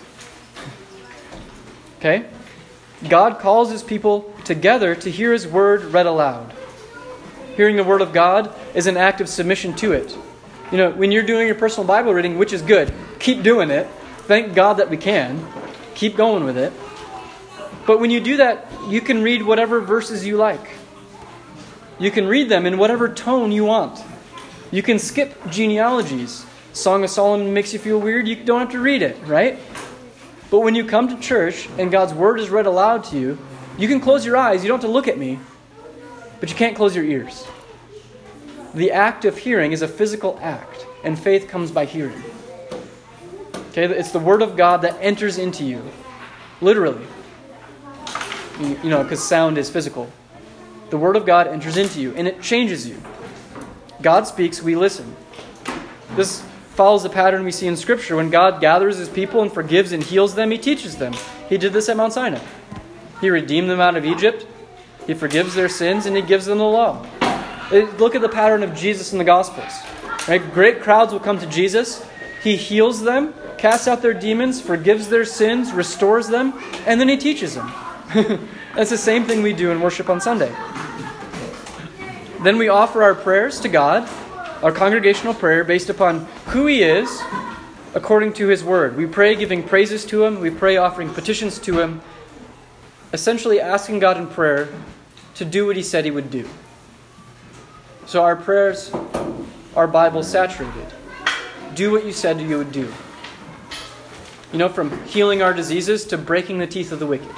Okay? God calls His people together to hear His Word read aloud. Hearing the Word of God is an act of submission to it. You know, when you're doing your personal Bible reading, which is good, keep doing it. Thank God that we can. Keep going with it. But when you do that, you can read whatever verses you like. You can read them in whatever tone you want. You can skip genealogies. Song of Solomon makes you feel weird, you don't have to read it, right? But when you come to church and God's word is read aloud to you, you can close your eyes, you don't have to look at me, but you can't close your ears. The act of hearing is a physical act, and faith comes by hearing. Okay, it's the word of God that enters into you, literally. You, you know, because sound is physical. The word of God enters into you, and it changes you. God speaks, we listen. This follows the pattern we see in Scripture. When God gathers His people and forgives and heals them, He teaches them. He did this at Mount Sinai. He redeemed them out of Egypt. He forgives their sins, and He gives them the law. Look at the pattern of Jesus in the Gospels. Right? Great crowds will come to Jesus. He heals them, casts out their demons, forgives their sins, restores them, and then He teaches them. That's the same thing we do in worship on Sunday. Then we offer our prayers to God, our congregational prayer based upon who He is according to His word. We pray giving praises to Him. We pray offering petitions to Him, essentially asking God in prayer to do what He said He would do. So our prayers are Bible saturated. Do what you said you would do. You know, from healing our diseases to breaking the teeth of the wicked.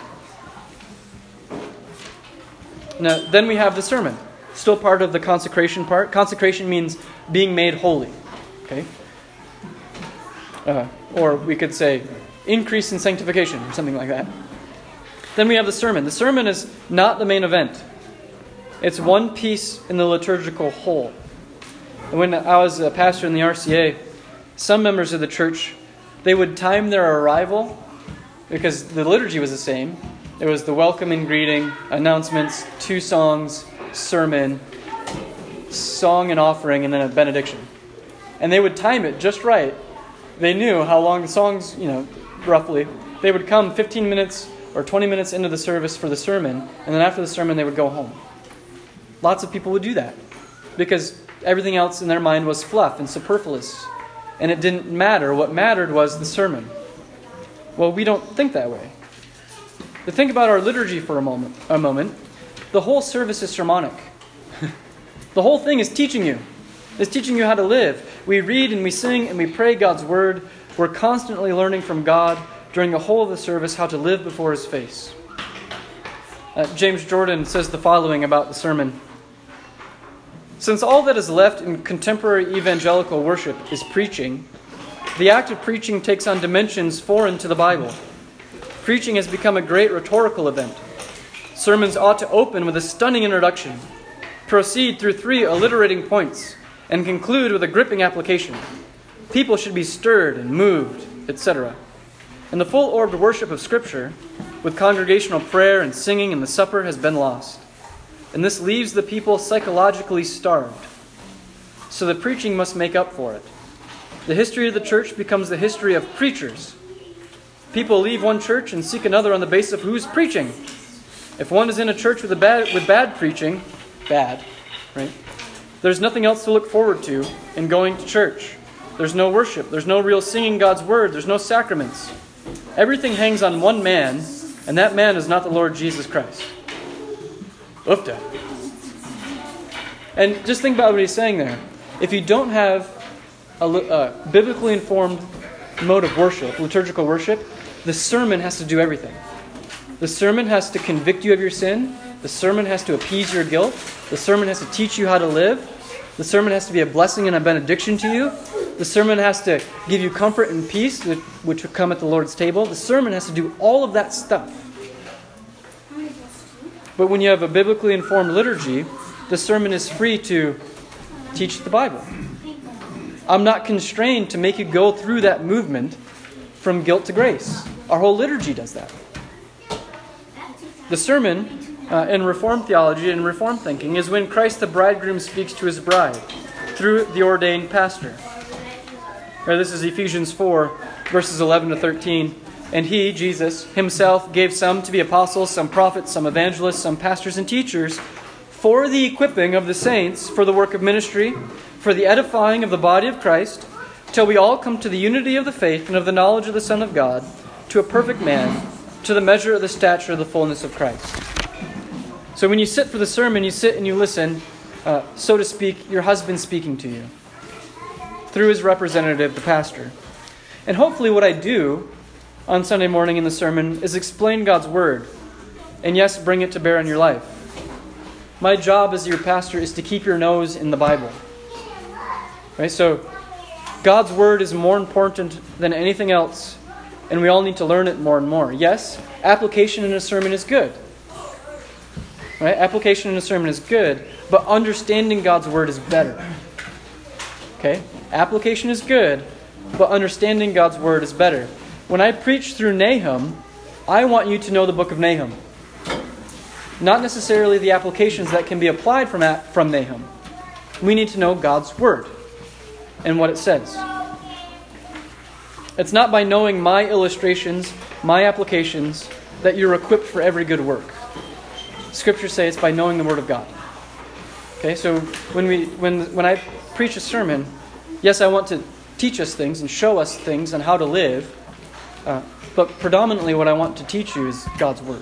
Now, then we have the sermon. Still part of the consecration part. Consecration means being made holy. Okay? Uh, or we could say increase in sanctification or something like that. Then we have the sermon. The sermon is not the main event. It's one piece in the liturgical whole. And when I was a pastor in the R C A, some members of the church, they would time their arrival because the liturgy was the same. It was the welcome and greeting, announcements, two songs, sermon, song and offering, and then a benediction. And they would time it just right. They knew how long the songs, you know, roughly. They would come fifteen minutes or twenty minutes into the service for the sermon, and then after the sermon they would go home. Lots of people would do that because everything else in their mind was fluff and superfluous. And it didn't matter. What mattered was the sermon. Well, we don't think that way. To think about our liturgy for a moment, a moment, the whole service is sermonic. The whole thing is teaching you. It's teaching you how to live. We read and we sing and we pray God's word. We're constantly learning from God during the whole of the service how to live before His face. Uh, James Jordan says the following about the sermon. Since all that is left in contemporary evangelical worship is preaching, the act of preaching takes on dimensions foreign to the Bible. Preaching has become a great rhetorical event. Sermons ought to open with a stunning introduction, proceed through three alliterating points, and conclude with a gripping application. People should be stirred and moved, et cetera. And the full-orbed worship of Scripture, with congregational prayer and singing and the supper, has been lost. And this leaves the people psychologically starved. So the preaching must make up for it. The history of the church becomes the history of preachers. People leave one church and seek another on the basis of who's preaching. If one is in a church with a bad with bad preaching, bad, right? There's nothing else to look forward to in going to church. There's no worship. There's no real singing God's word. There's no sacraments. Everything hangs on one man, and that man is not the Lord Jesus Christ. Ufta. And just think about what he's saying there. If you don't have a, a biblically informed mode of worship, liturgical worship, the sermon has to do everything. The sermon has to convict you of your sin. The sermon has to appease your guilt. The sermon has to teach you how to live. The sermon has to be a blessing and a benediction to you. The sermon has to give you comfort and peace, which will come at the Lord's table. The sermon has to do all of that stuff. But when you have a biblically informed liturgy, the sermon is free to teach the Bible. I'm not constrained to make you go through that movement from guilt to grace. Our whole liturgy does that. The sermon uh, in Reformed theology and Reformed thinking is when Christ the bridegroom speaks to His bride through the ordained pastor. Or this is Ephesians four, verses eleven to thirteen. And He, Jesus, Himself gave some to be apostles, some prophets, some evangelists, some pastors and teachers for the equipping of the saints for the work of ministry, for the edifying of the body of Christ, till we all come to the unity of the faith and of the knowledge of the Son of God, to a perfect man, to the measure of the stature of the fullness of Christ. So when you sit for the sermon, you sit and you listen, uh, so to speak, your husband speaking to you. through his representative, the pastor. And hopefully what I do on Sunday morning in the sermon is explain God's word. And yes, bring it to bear on your life. My job as your pastor is to keep your nose in the Bible. Right? So God's word is more important than anything else, and we all need to learn it more and more. Yes, application in a sermon is good. Right? Application in a sermon is good, but understanding God's word is better. Okay? Application is good, but understanding God's word is better. When I preach through Nahum, I want you to know the book of Nahum. Not necessarily the applications that can be applied from, from Nahum. We need to know God's word and what it says. It's not by knowing my illustrations, my applications, that you're equipped for every good work. Scriptures say it's by knowing the word of God. Okay, so when we when when I preach a sermon, yes, I want to teach us things and show us things on how to live, uh, but predominantly what I want to teach you is God's word.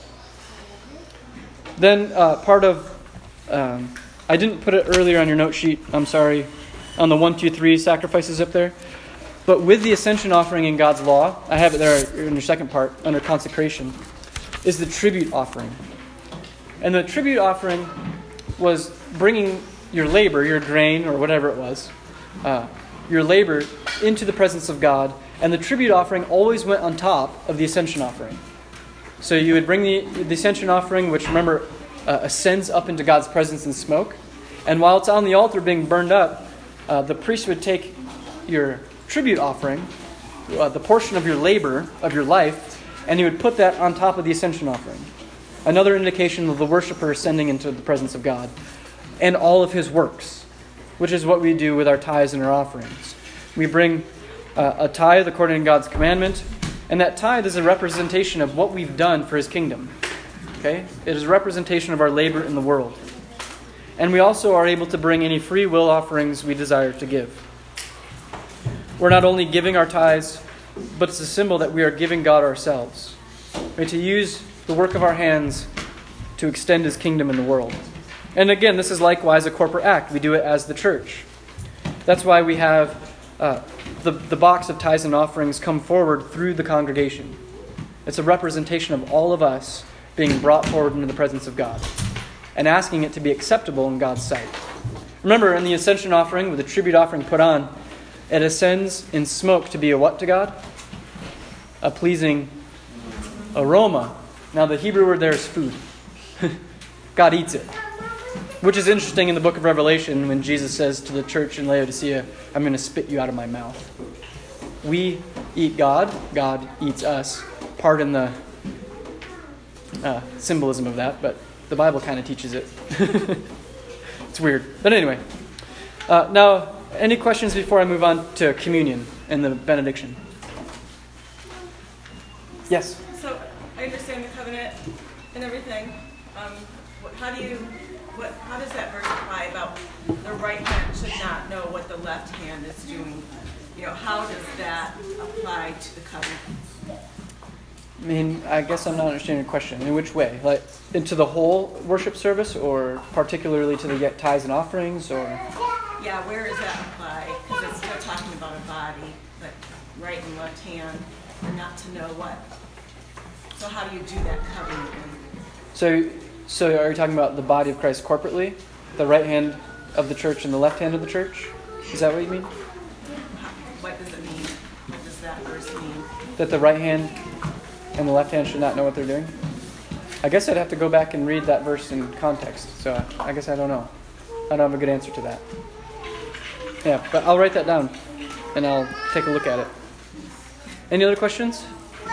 Then uh, part of, um, I didn't put it earlier on your note sheet, I'm sorry, on the one, two, three sacrifices up there. But with the ascension offering in God's law, I have it there in your second part, under consecration, is the tribute offering. And the tribute offering was bringing your labor, your grain, or whatever it was, uh, your labor into the presence of God. And the tribute offering always went on top of the ascension offering. So you would bring the, the ascension offering, which, remember, uh, ascends up into God's presence in smoke. And while it's on the altar being burned up, uh, the priest would take your tribute offering, uh, the portion of your labor, of your life, and he would put that on top of the ascension offering. Another indication of the worshiper ascending into the presence of God. And all of his works, which is what we do with our tithes and our offerings. We bring uh, a tithe according to God's commandment, and that tithe is a representation of what we've done for his kingdom. Okay? It is a representation of our labor in the world. And we also are able to bring any free will offerings we desire to give. We're not only giving our tithes, but it's a symbol that we are giving God ourselves. Right? To use the work of our hands to extend his kingdom in the world. And again, this is likewise a corporate act. We do it as the church. That's why we have uh, the, the box of tithes and offerings come forward through the congregation. It's a representation of all of us being brought forward into the presence of God and asking it to be acceptable in God's sight. Remember, in the ascension offering, with the tribute offering put on, it ascends in smoke to be a what to God? A pleasing aroma. Now, the Hebrew word there is food. God eats it. Which is interesting in the book of Revelation when Jesus says to the church in Laodicea, I'm going to spit you out of my mouth. We eat God. God eats us. Pardon the uh, symbolism of that, but the Bible kind of teaches it. It's weird. But anyway. Uh, now, any questions before I move on to communion and the benediction? Yes? So, I understand the covenant and everything. Um, what, how do you... What, how does that verse apply about the right hand should not know what the left hand is doing? You know, how does that apply to the covenant? I mean, I guess I'm not understanding your question. In which way? Like, into the whole worship service, or particularly to the tithes and offerings, or? Yeah, where does that apply? Because it's still talking about a body, but right and left hand, and not to know what. So how do you do that covenant? So... So are you talking about the body of Christ corporately? The right hand of the church and the left hand of the church? Is that what you mean? What does it mean? What does that verse mean? That the right hand and the left hand should not know what they're doing? I guess I'd have to go back and read that verse in context. So I guess I don't know. I don't have a good answer to that. Yeah, but I'll write that down and I'll take a look at it. Any other questions?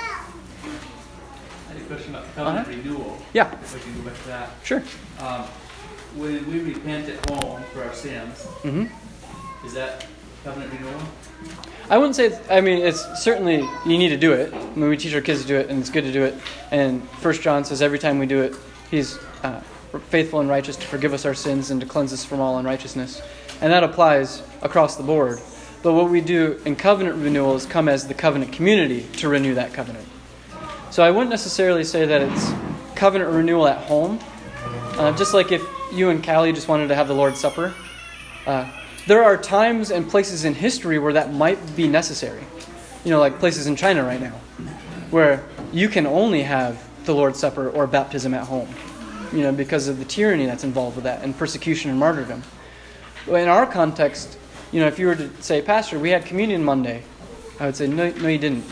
Question about covenant uh-huh. renewal. Yeah. If we can go back to that. Sure. Um, when we repent at home for our sins, Mm-hmm. is that covenant renewal? I wouldn't say, I mean, it's certainly, you need to do it. I mean, we teach our kids to do it, and it's good to do it. And First John says every time we do it, he's uh, faithful and righteous to forgive us our sins and to cleanse us from all unrighteousness. And that applies across the board. But what we do in covenant renewal is come as the covenant community to renew that covenant. So I wouldn't necessarily say that it's covenant renewal at home. Uh, just like if you and Callie just wanted to have the Lord's Supper, uh, there are times and places in history where that might be necessary. You know, like places in China right now, where you can only have the Lord's Supper or baptism at home, you know, because of the tyranny that's involved with that and persecution and martyrdom. In our context, you know, if you were to say, Pastor, we had communion Monday, I would say, no, no, you didn't.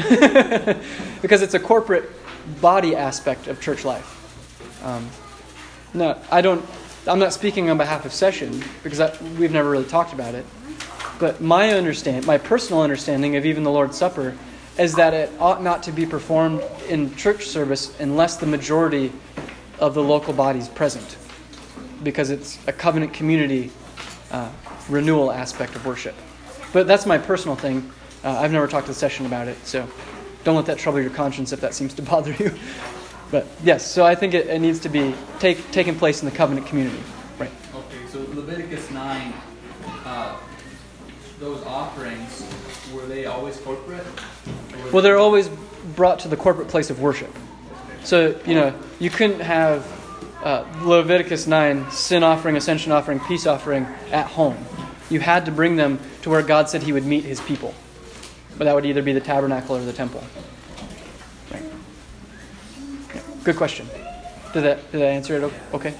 Because it's a corporate body aspect of church life. Um, no, I don't, I'm not speaking on behalf of Session, because I, we've never really talked about it. But my understand, my personal understanding of even the Lord's Supper is that it ought not to be performed in church service unless the majority of the local body is present, because it's a covenant community uh, renewal aspect of worship. But that's my personal thing. Uh, I've never talked to the Session about it, so don't let that trouble your conscience if that seems to bother you. But yes, so I think it, it needs to be take, taking place in the covenant community. Right. Okay, so Leviticus nine, uh, those offerings, were they always corporate? Well, they're always brought to the corporate place of worship. So, you know, you couldn't have uh, Leviticus nine, sin offering, ascension offering, peace offering at home. You had to bring them to where God said he would meet his people. But that would either be the tabernacle or the temple. Right. Yeah. Good question. Did that, did that answer it okay?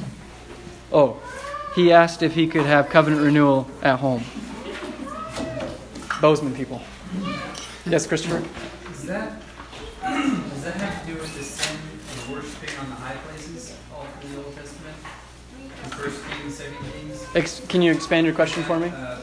Oh, he asked if he could have covenant renewal at home. Bozeman people. Yes, Christopher? Is that, does that have to do with the sin of worshiping on the high places all through the Old Testament? In First Kings, Second Kings? Ex- can you expand your question for me? Uh,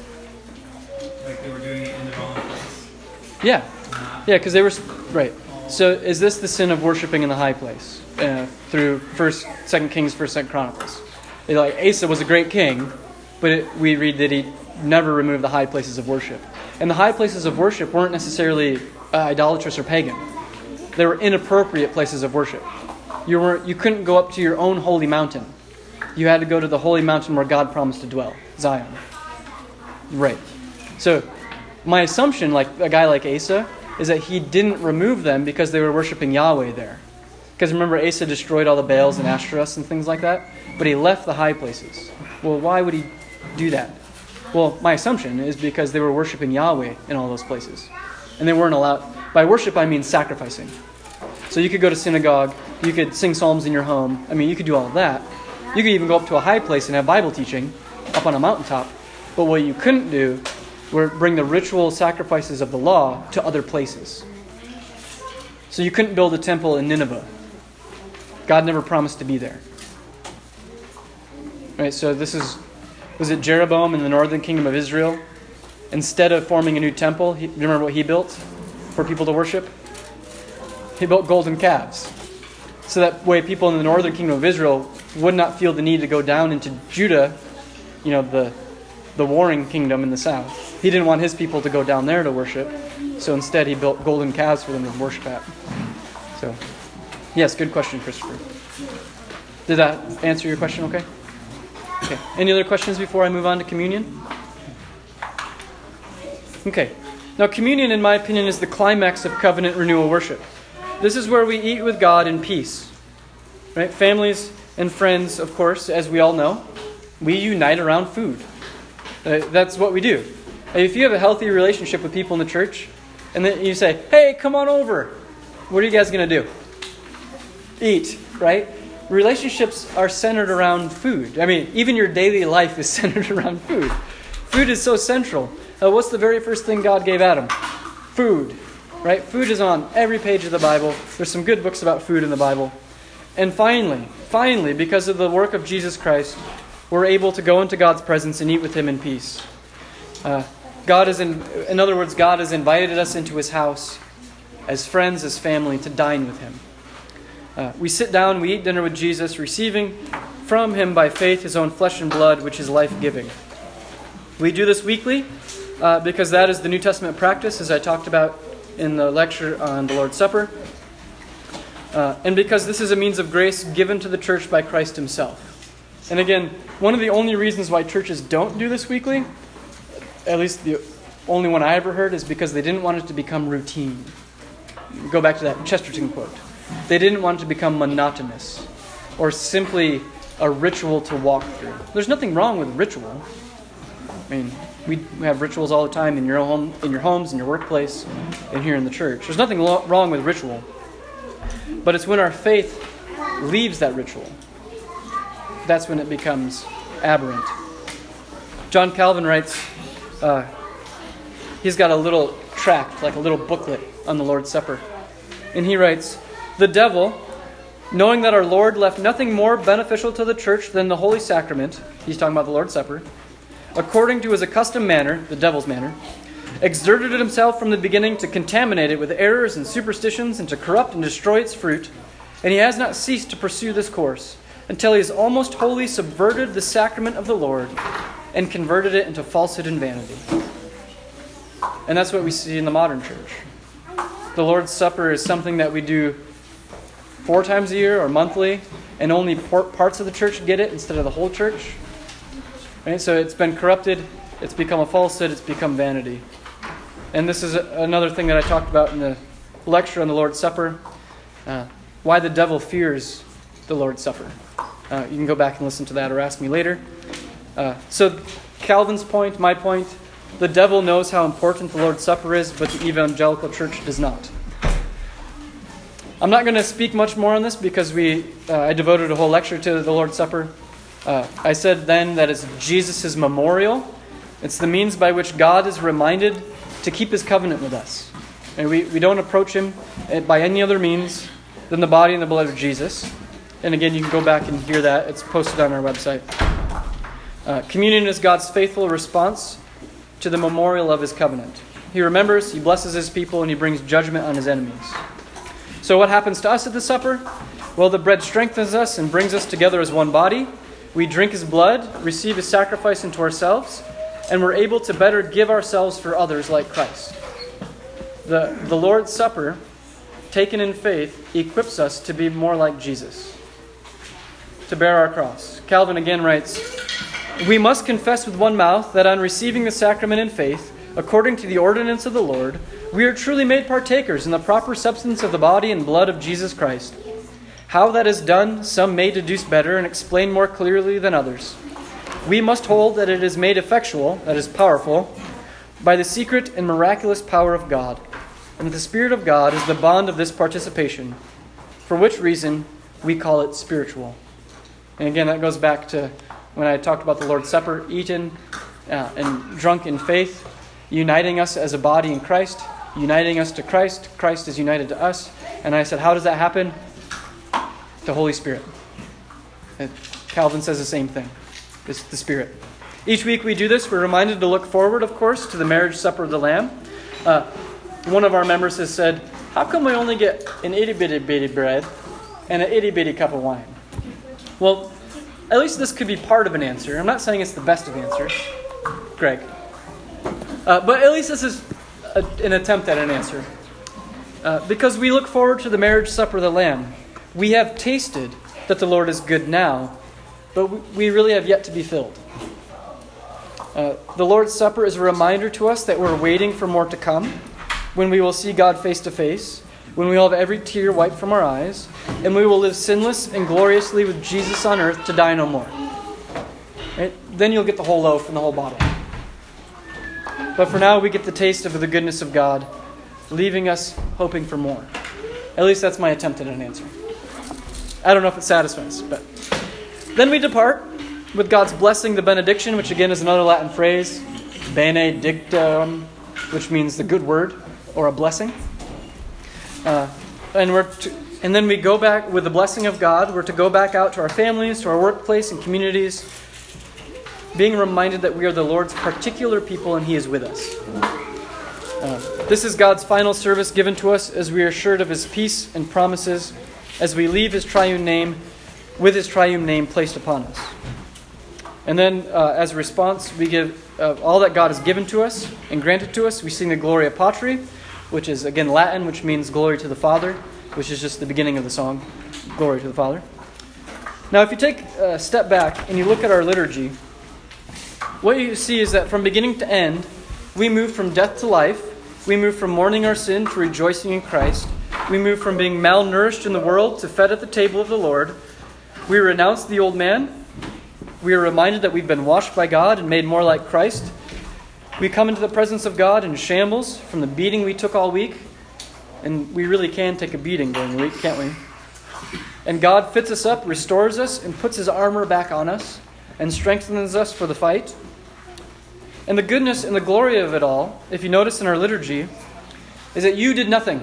like they were doing it in the wrong place? Yeah. Not Yeah, because they were... Right. So is this the sin of worshiping in the high place? Uh, through First, Second Kings, First, Second Chronicles. They, like, Asa was a great king, but it, we read that he never removed the high places of worship. And the high places of worship weren't necessarily uh, idolatrous or pagan. They were inappropriate places of worship. You weren't, you couldn't go up to your own holy mountain. You had to go to the holy mountain where God promised to dwell, Zion. Right. So my assumption, like a guy like Asa, is that he didn't remove them because they were worshiping Yahweh there. Because remember, Asa destroyed all the Baals and Ashtoreths and things like that, but he left the high places. Well, why would he do that? Well, my assumption is because they were worshiping Yahweh in all those places. And they weren't allowed... By worship, I mean sacrificing. So you could go to synagogue, you could sing psalms in your home. I mean, you could do all of that. You could even go up to a high place and have Bible teaching up on a mountaintop. But what you couldn't do were bring the ritual sacrifices of the law to other places. So you couldn't build a temple in Nineveh. God never promised to be there. Right, so this is... Was it Jeroboam in the northern kingdom of Israel? Instead of forming a new temple, he, remember what he built for people to worship? He built golden calves. So that way people in the northern kingdom of Israel would not feel the need to go down into Judah, you know, the, the warring kingdom in the south. He didn't want his people to go down there to worship. So instead he built golden calves for them to worship at. So, yes, good question, Christopher. Did that answer your question okay? Okay. Any other questions before I move on to communion? Okay. Now, communion, in my opinion, is the climax of covenant renewal worship. This is where we eat with God in peace. Right? Families and friends, of course, as we all know, we unite around food. Uh, that's what we do. If you have a healthy relationship with people in the church, and then you say, hey, come on over, what are you guys going to do? Eat, right? Relationships are centered around food. I mean, even your daily life is centered around food. Food is so central. Uh, what's the very first thing God gave Adam? Food, right? Food is on every page of the Bible. There's some good books about food in the Bible. And finally, finally, because of the work of Jesus Christ, we're able to go into God's presence and eat with him in peace. Uh, God is, in, in other words, God has invited us into his house as friends, as family, to dine with him. Uh, we sit down, we eat dinner with Jesus, receiving from him by faith his own flesh and blood, which is life-giving. We do this weekly uh, because that is the New Testament practice, as I talked about in the lecture on the Lord's Supper. Uh, and because this is a means of grace given to the church by Christ himself. And again, one of the only reasons why churches don't do this weekly, at least the only one I ever heard, is because they didn't want it to become routine. Go back to that Chesterton quote. They didn't want it to become monotonous or simply a ritual to walk through. There's nothing wrong with ritual. I mean, we have rituals all the time in your home, in your homes, in your workplace, and here in the church. There's nothing lo- wrong with ritual. But it's when our faith leaves that ritual. That's when it becomes aberrant. John Calvin writes, uh, he's got a little tract, like a little booklet on the Lord's Supper. And he writes, "The devil, knowing that our Lord left nothing more beneficial to the church than the Holy Sacrament," he's talking about the Lord's Supper, "according to his accustomed manner," the devil's manner, "exerted himself from the beginning to contaminate it with errors and superstitions and to corrupt and destroy its fruit. And he has not ceased to pursue this course until he has almost wholly subverted the sacrament of the Lord and converted it into falsehood and vanity." And that's what we see in the modern church. The Lord's Supper is something that we do four times a year or monthly, and only parts of the church get it instead of the whole church. Right? So it's been corrupted, it's become a falsehood, it's become vanity. And this is another thing that I talked about in the lecture on the Lord's Supper, uh, why the devil fears the Lord's Supper. Uh, you can go back and listen to that or ask me later. Uh, so Calvin's point, my point, the devil knows how important the Lord's Supper is, but the evangelical church does not. I'm not going to speak much more on this because we uh, I devoted a whole lecture to the Lord's Supper. Uh, I said then that it's Jesus' memorial. It's the means by which God is reminded to keep his covenant with us. And we, we don't approach him by any other means than the body and the blood of Jesus. And again, you can go back and hear that. It's posted on our website. Uh, communion is God's faithful response to the memorial of his covenant. He remembers, he blesses his people, and he brings judgment on his enemies. So what happens to us at the supper? Well, the bread strengthens us and brings us together as one body. We drink his blood, receive his sacrifice into ourselves, and we're able to better give ourselves for others like Christ. The, the Lord's Supper, taken in faith, equips us to be more like Jesus, to bear our cross. Calvin again writes, "We must confess with one mouth that on receiving the sacrament in faith, according to the ordinance of the Lord, we are truly made partakers in the proper substance of the body and blood of Jesus Christ. How that is done, some may deduce better and explain more clearly than others. We must hold that it is made effectual, that is powerful, by the secret and miraculous power of God, and that the Spirit of God is the bond of this participation, for which reason we call it spiritual." And again, that goes back to when I talked about the Lord's Supper, eaten uh, and drunk in faith, uniting us as a body in Christ, uniting us to Christ. Christ is united to us. And I said, how does that happen? The Holy Spirit. And Calvin says the same thing. It's the Spirit. Each week we do this. We're reminded to look forward, of course, to the marriage supper of the Lamb. Uh, one of our members has said, how come we only get an itty-bitty-bitty bread and an itty-bitty cup of wine? Well, at least this could be part of an answer. I'm not saying it's the best of answers, Greg. Uh, but at least this is a, an attempt at an answer. Uh, because we look forward to the marriage supper of the Lamb. We have tasted that the Lord is good now, but we really have yet to be filled. Uh, the Lord's Supper is a reminder to us that we're waiting for more to come, when we will see God face to face, when we will have every tear wiped from our eyes, and we will live sinless and gloriously with Jesus on earth to die no more. Right? Then you'll get the whole loaf and the whole bottle. But for now, we get the taste of the goodness of God, leaving us hoping for more. At least that's my attempt at an answer. I don't know if it satisfies, but... Then we depart with God's blessing, the benediction, which again is another Latin phrase, benedictum, which means the good word, or a blessing. Uh, and we're to, and then we go back with the blessing of God. We're to go back out to our families, to our workplace and communities, being reminded that we are the Lord's particular people and He is with us. Uh, this is God's final service given to us as we are assured of His peace and promises as we leave His triune name, with His triune name placed upon us. And then uh, as a response, we give uh, all that God has given to us and granted to us. We sing the Gloria Patri, which is, again, Latin, which means glory to the Father, which is just the beginning of the song, glory to the Father. Now, if you take a step back and you look at our liturgy, what you see is that from beginning to end, we move from death to life. We move from mourning our sin to rejoicing in Christ. We move from being malnourished in the world to fed at the table of the Lord. We renounce the old man. We are reminded that we've been washed by God and made more like Christ. We come into the presence of God in shambles from the beating we took all week. And we really can take a beating during the week, can't we? And God fits us up, restores us, and puts His armor back on us, and strengthens us for the fight. And the goodness and the glory of it all, if you notice in our liturgy, is that you did nothing.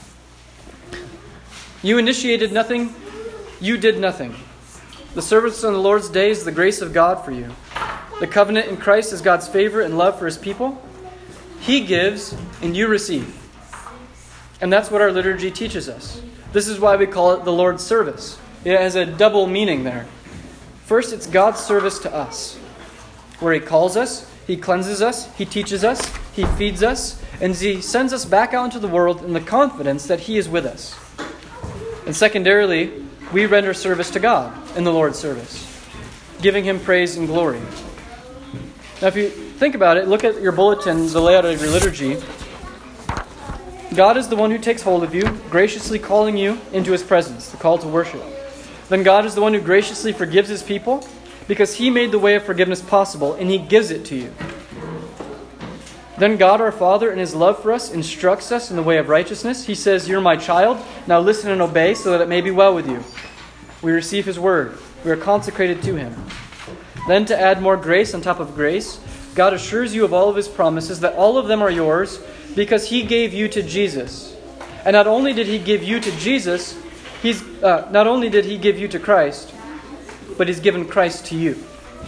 You initiated nothing. You did nothing. The service on the Lord's Day is the grace of God for you. The covenant in Christ is God's favor and love for His people. He gives, and you receive. And that's what our liturgy teaches us. This is why we call it the Lord's service. It has a double meaning there. First, it's God's service to us, where He calls us, He cleanses us, He teaches us, He feeds us, and He sends us back out into the world in the confidence that He is with us. And secondarily, we render service to God in the Lord's service, giving Him praise and glory. Now, if you think about it, look at your bulletin, the layout of your liturgy. God is the one who takes hold of you, graciously calling you into His presence, the call to worship. Then God is the one who graciously forgives His people because He made the way of forgiveness possible and He gives it to you. Then God our Father in His love for us instructs us in the way of righteousness. He says, "You're my child, now listen and obey so that it may be well with you." We receive His word. We are consecrated to Him. Then to add more grace on top of grace, God assures you of all of His promises, that all of them are yours, because He gave you to Jesus. And not only did He give you to Jesus, He's uh, not only did He give you to Christ, but He's given Christ to you.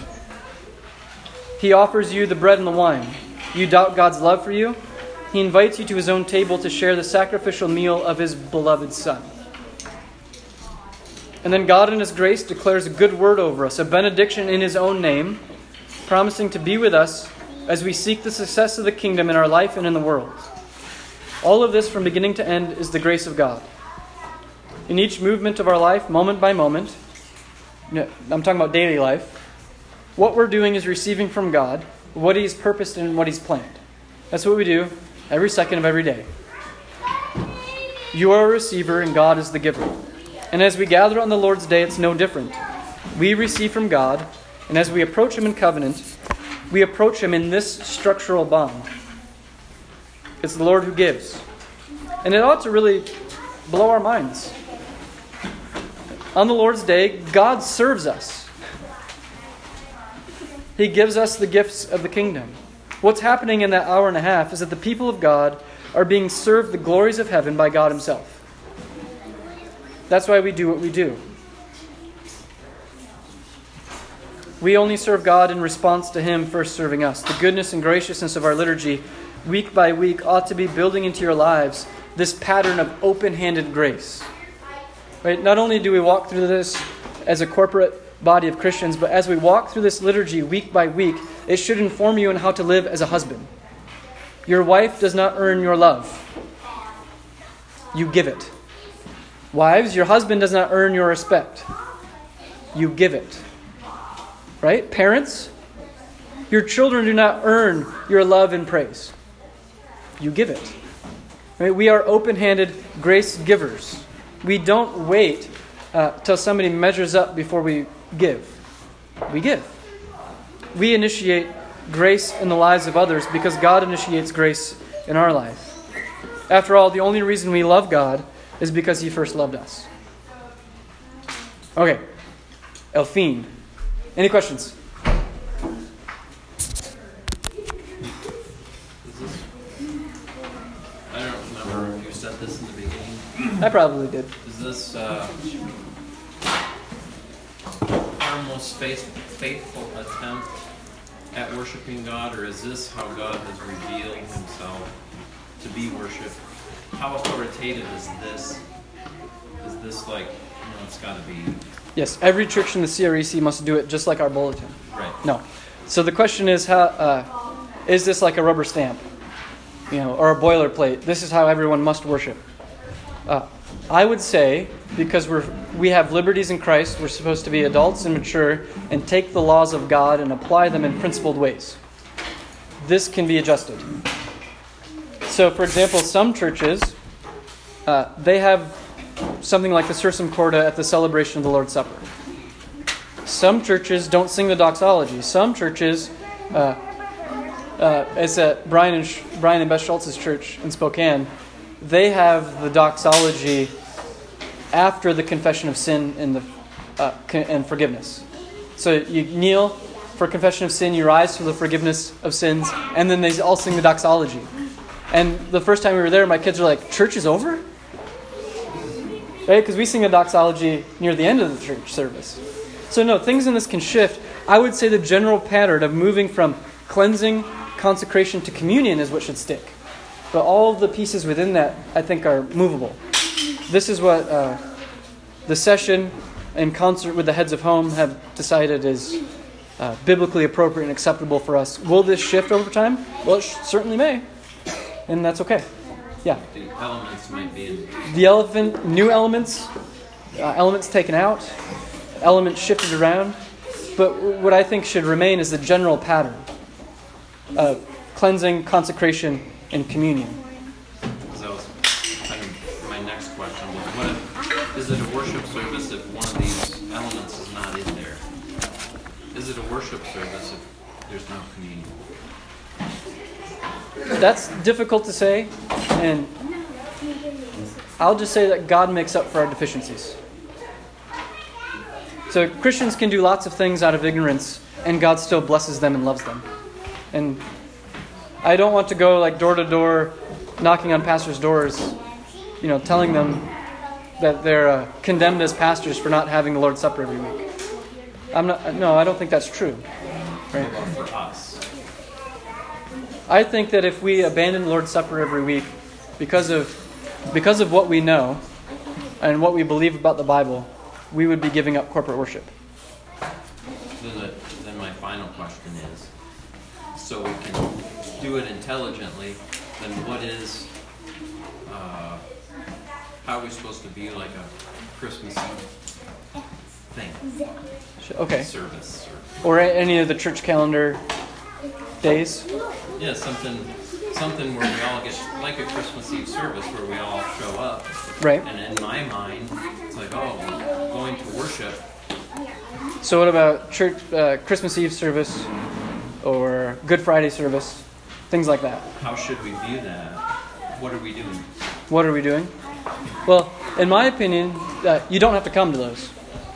He offers you the bread and the wine. You doubt God's love for you? He invites you to His own table to share the sacrificial meal of His beloved Son. And then God in His grace declares a good word over us, a benediction in His own name, promising to be with us as we seek the success of the kingdom in our life and in the world. All of this from beginning to end is the grace of God. In each movement of our life, moment by moment, I'm talking about daily life, what we're doing is receiving from God what He's purposed and what He's planned. That's what we do every second of every day. You are a receiver and God is the giver. And as we gather on the Lord's Day, it's no different. We receive from God, and as we approach Him in covenant, we approach Him in this structural bond. It's the Lord who gives. And it ought to really blow our minds. On the Lord's Day, God serves us. He gives us the gifts of the kingdom. What's happening in that hour and a half is that the people of God are being served the glories of heaven by God Himself. That's why we do what we do. We only serve God in response to Him first serving us. The goodness and graciousness of our liturgy, week by week, ought to be building into your lives this pattern of open-handed grace. Right? Not only do we walk through this as a corporate body of Christians, but as we walk through this liturgy week by week, it should inform you on how to live as a husband. Your wife does not earn your love. You give it. Wives, your husband does not earn your respect. You give it. Right? Parents, your children do not earn your love and praise. You give it. Right? We are open-handed grace givers. We don't wait uh, till somebody measures up before we give. We give. We initiate grace in the lives of others because God initiates grace in our life. After all, the only reason we love God is because He first loved us. Okay. Elfine. Any questions? I don't remember if you said this in the beginning. I probably did. Is this uh, our most faith, faithful attempt at worshiping God, or is this how God has revealed Himself to be worshipped? How authoritative is this? Is this like, you know, it's got to be... Yes, every church in the C R E C must do it just like our bulletin. Right. No. So the question is, how uh, is this like a rubber stamp? You know, or a boilerplate? This is how everyone must worship. Uh, I would say, because we're we have liberties in Christ, we're supposed to be adults and mature and take the laws of God and apply them in principled ways. This can be adjusted. So, for example, some churches, uh, they have something like the Sursum Corda at the celebration of the Lord's Supper. Some churches don't sing the doxology. Some churches uh, uh, it's at Brian and Sh- Brian and Beth Schultz's church in Spokane. They have the doxology after the confession of sin and the uh, con- and forgiveness. So you kneel for confession of sin, you rise for the forgiveness of sins, and then they all sing the doxology. And the first time we were there, my kids were like, "Church is over?" Right? Because we sing a doxology near the end of the church service. So no, things in this can shift. I would say the general pattern of moving from cleansing, consecration to communion is what should stick. But all of the pieces within that, I think, are movable. This is what uh, the session, in concert with the heads of home, have decided is uh, biblically appropriate and acceptable for us. Will this shift over time? Well, it sh- certainly may. And that's okay. Yeah. The elements might be in. The elephant, new elements, uh, elements taken out, elements shifted around. But what I think should remain is the general pattern of cleansing, consecration, and communion. Because that was kind of my next question. Was what if, is it a worship service if one of these elements is not in there? Is it a worship service if there's no communion? That's difficult to say, and I'll just say that God makes up for our deficiencies. So Christians can do lots of things out of ignorance, and God still blesses them and loves them. And I don't want to go like door to door, knocking on pastors' doors, you know, telling them that they're uh, condemned as pastors for not having the Lord's Supper every week. I'm not. No, I don't think that's true. Right? What about for us? I think that if we abandon the Lord's Supper every week because of because of what we know and what we believe about the Bible, we would be giving up corporate worship. Then, the, then my final question is, so we can do it intelligently, then what is, uh, how are we supposed to view like a Christmas Eve thing? Okay. Service. Or Or, any of the church calendar days. yeah, something something where we all get, like a Christmas Eve service where we all show up. Right. And in my mind, it's like, oh, going to worship. So what about church uh, Christmas Eve service or Good Friday service, things like that? How should we view that? What are we doing? What are we doing? Well, in my opinion, uh, you don't have to come to those.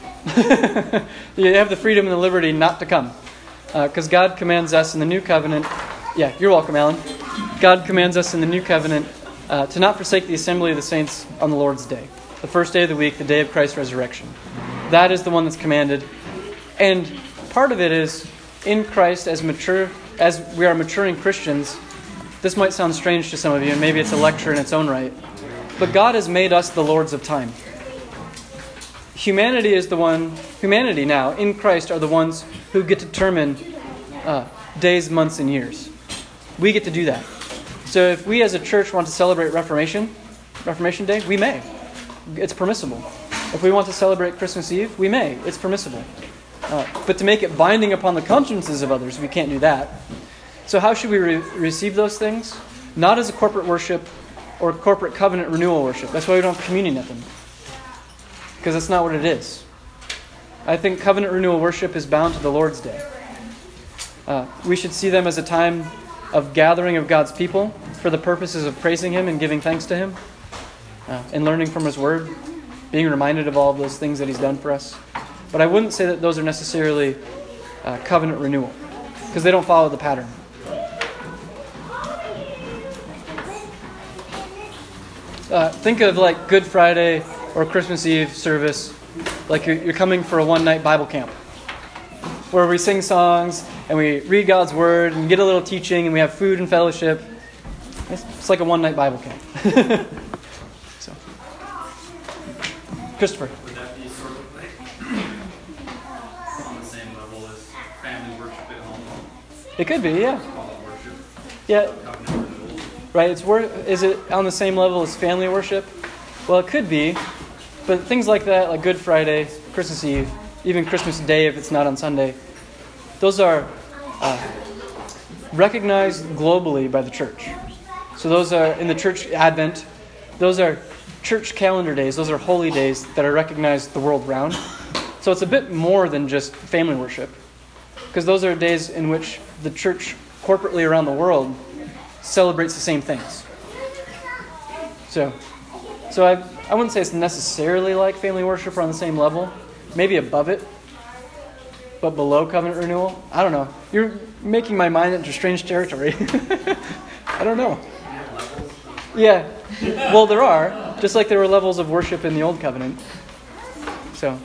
You have the freedom and the liberty not to come. Because uh, God commands us in the New Covenant. Yeah, you're welcome, Alan. God commands us in the New Covenant uh, to not forsake the assembly of the saints on the Lord's Day, the first day of the week, the day of Christ's resurrection. That is the one that's commanded. And part of it is, in Christ, as mature as we are maturing Christians, this might sound strange to some of you, and maybe it's a lecture in its own right, but God has made us the lords of time. Humanity is the one, humanity now, in Christ, are the ones who get to determine uh, days, months, and years. We get to do that. So if we as a church want to celebrate Reformation, Reformation Day, we may. It's permissible. If we want to celebrate Christmas Eve, we may. It's permissible. Uh, but to make it binding upon the consciences of others, we can't do that. So how should we re- receive those things? Not as a corporate worship or corporate covenant renewal worship. That's why we don't have communion at them. Because that's not what it is. I think covenant renewal worship is bound to the Lord's Day. Uh, we should see them as a time of gathering of God's people for the purposes of praising Him and giving thanks to Him, uh, and learning from His Word, being reminded of all of those things that He's done for us. But I wouldn't say that those are necessarily uh, covenant renewal, because they don't follow the pattern. Uh, think of like Good Friday or Christmas Eve service like you're, you're coming for a one-night Bible camp, where we sing songs and we read God's Word and get a little teaching and we have food and fellowship. It's, it's like a one-night Bible camp. So, Christopher. Would that be sort of like on the same level as family worship at home? It could be, yeah. Call it worship? Yeah, Covenant renewal? right. It's wor- Is it on the same level as family worship? Well, it could be, but things like that, like Good Friday, Christmas Eve, even Christmas Day if it's not on Sunday, those are uh, recognized globally by the church. So those are, in the church Advent, those are church calendar days, those are holy days that are recognized the world round. So it's a bit more than just family worship, because those are days in which the church corporately around the world celebrates the same things. So, so I I wouldn't say it's necessarily like family worship or on the same level, maybe above it, but below covenant renewal. I don't know. You're making my mind into strange territory. I don't know. Yeah. Well, there are, just like there were levels of worship in the old covenant. So,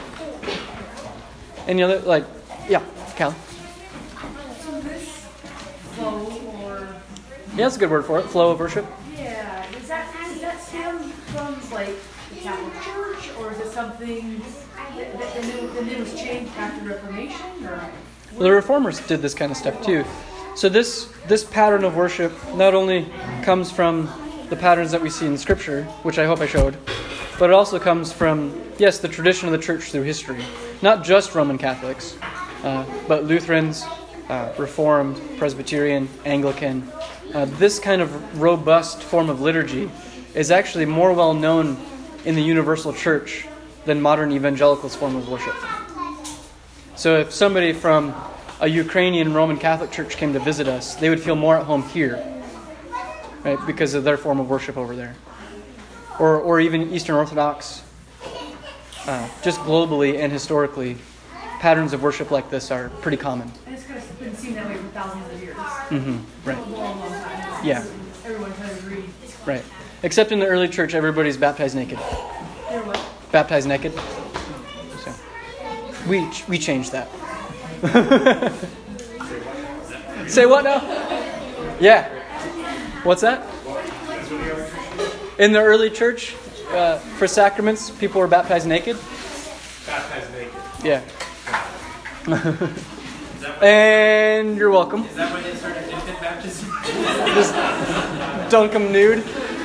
any other, like, yeah, Cal? So this flow or... Yeah, that's a good word for it, flow of worship. Yeah, does that, does that stem from, like, the Catholic Church, or is it something that, that the, new, the new was changed after the Reformation, or... The Reformers did this kind of stuff too. So this this pattern of worship not only comes from the patterns that we see in Scripture, which I hope I showed, but it also comes from, yes, the tradition of the church through history. Not just Roman Catholics, uh, but Lutherans, uh, Reformed, Presbyterian, Anglican. Uh, this kind of robust form of liturgy is actually more well known in the universal church than modern evangelicals' form of worship. So if somebody from a Ukrainian Roman Catholic church came to visit us, they would feel more at home here, right, because of their form of worship over there. Or or even Eastern Orthodox. Uh, just globally and historically, patterns of worship like this are pretty common. And it's kind of been seen that way for thousands of years. Mm-hmm. Right. A long, long time. Yeah. Everyone kind of agreed. Right. Except in the early church, everybody's baptized naked. They're what? Baptized naked. So we we changed that. Say what now? Yeah. What's that? In the early church, uh, for sacraments, people were baptized naked. Baptized naked. Yeah. And you're welcome. Is that when they started infant baptism? Just dunk them nude.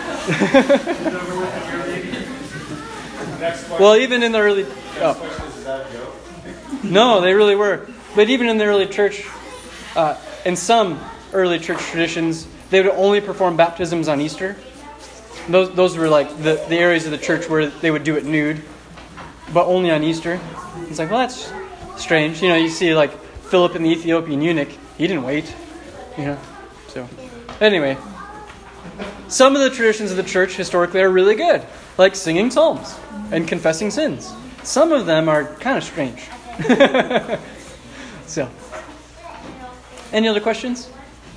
Next question. Well, even in the early... Next Oh. question is, is that a joke? No, they really were. But even in the early church, uh, in some early church traditions, they would only perform baptisms on Easter. Those those were like the, the areas of the church where they would do it nude, but only on Easter. It's like, well, that's strange. You know, you see like Philip and the Ethiopian eunuch. He didn't wait. You know, so anyway, some of the traditions of the church historically are really good, like singing psalms and confessing sins. Some of them are kind of strange. So, any other questions?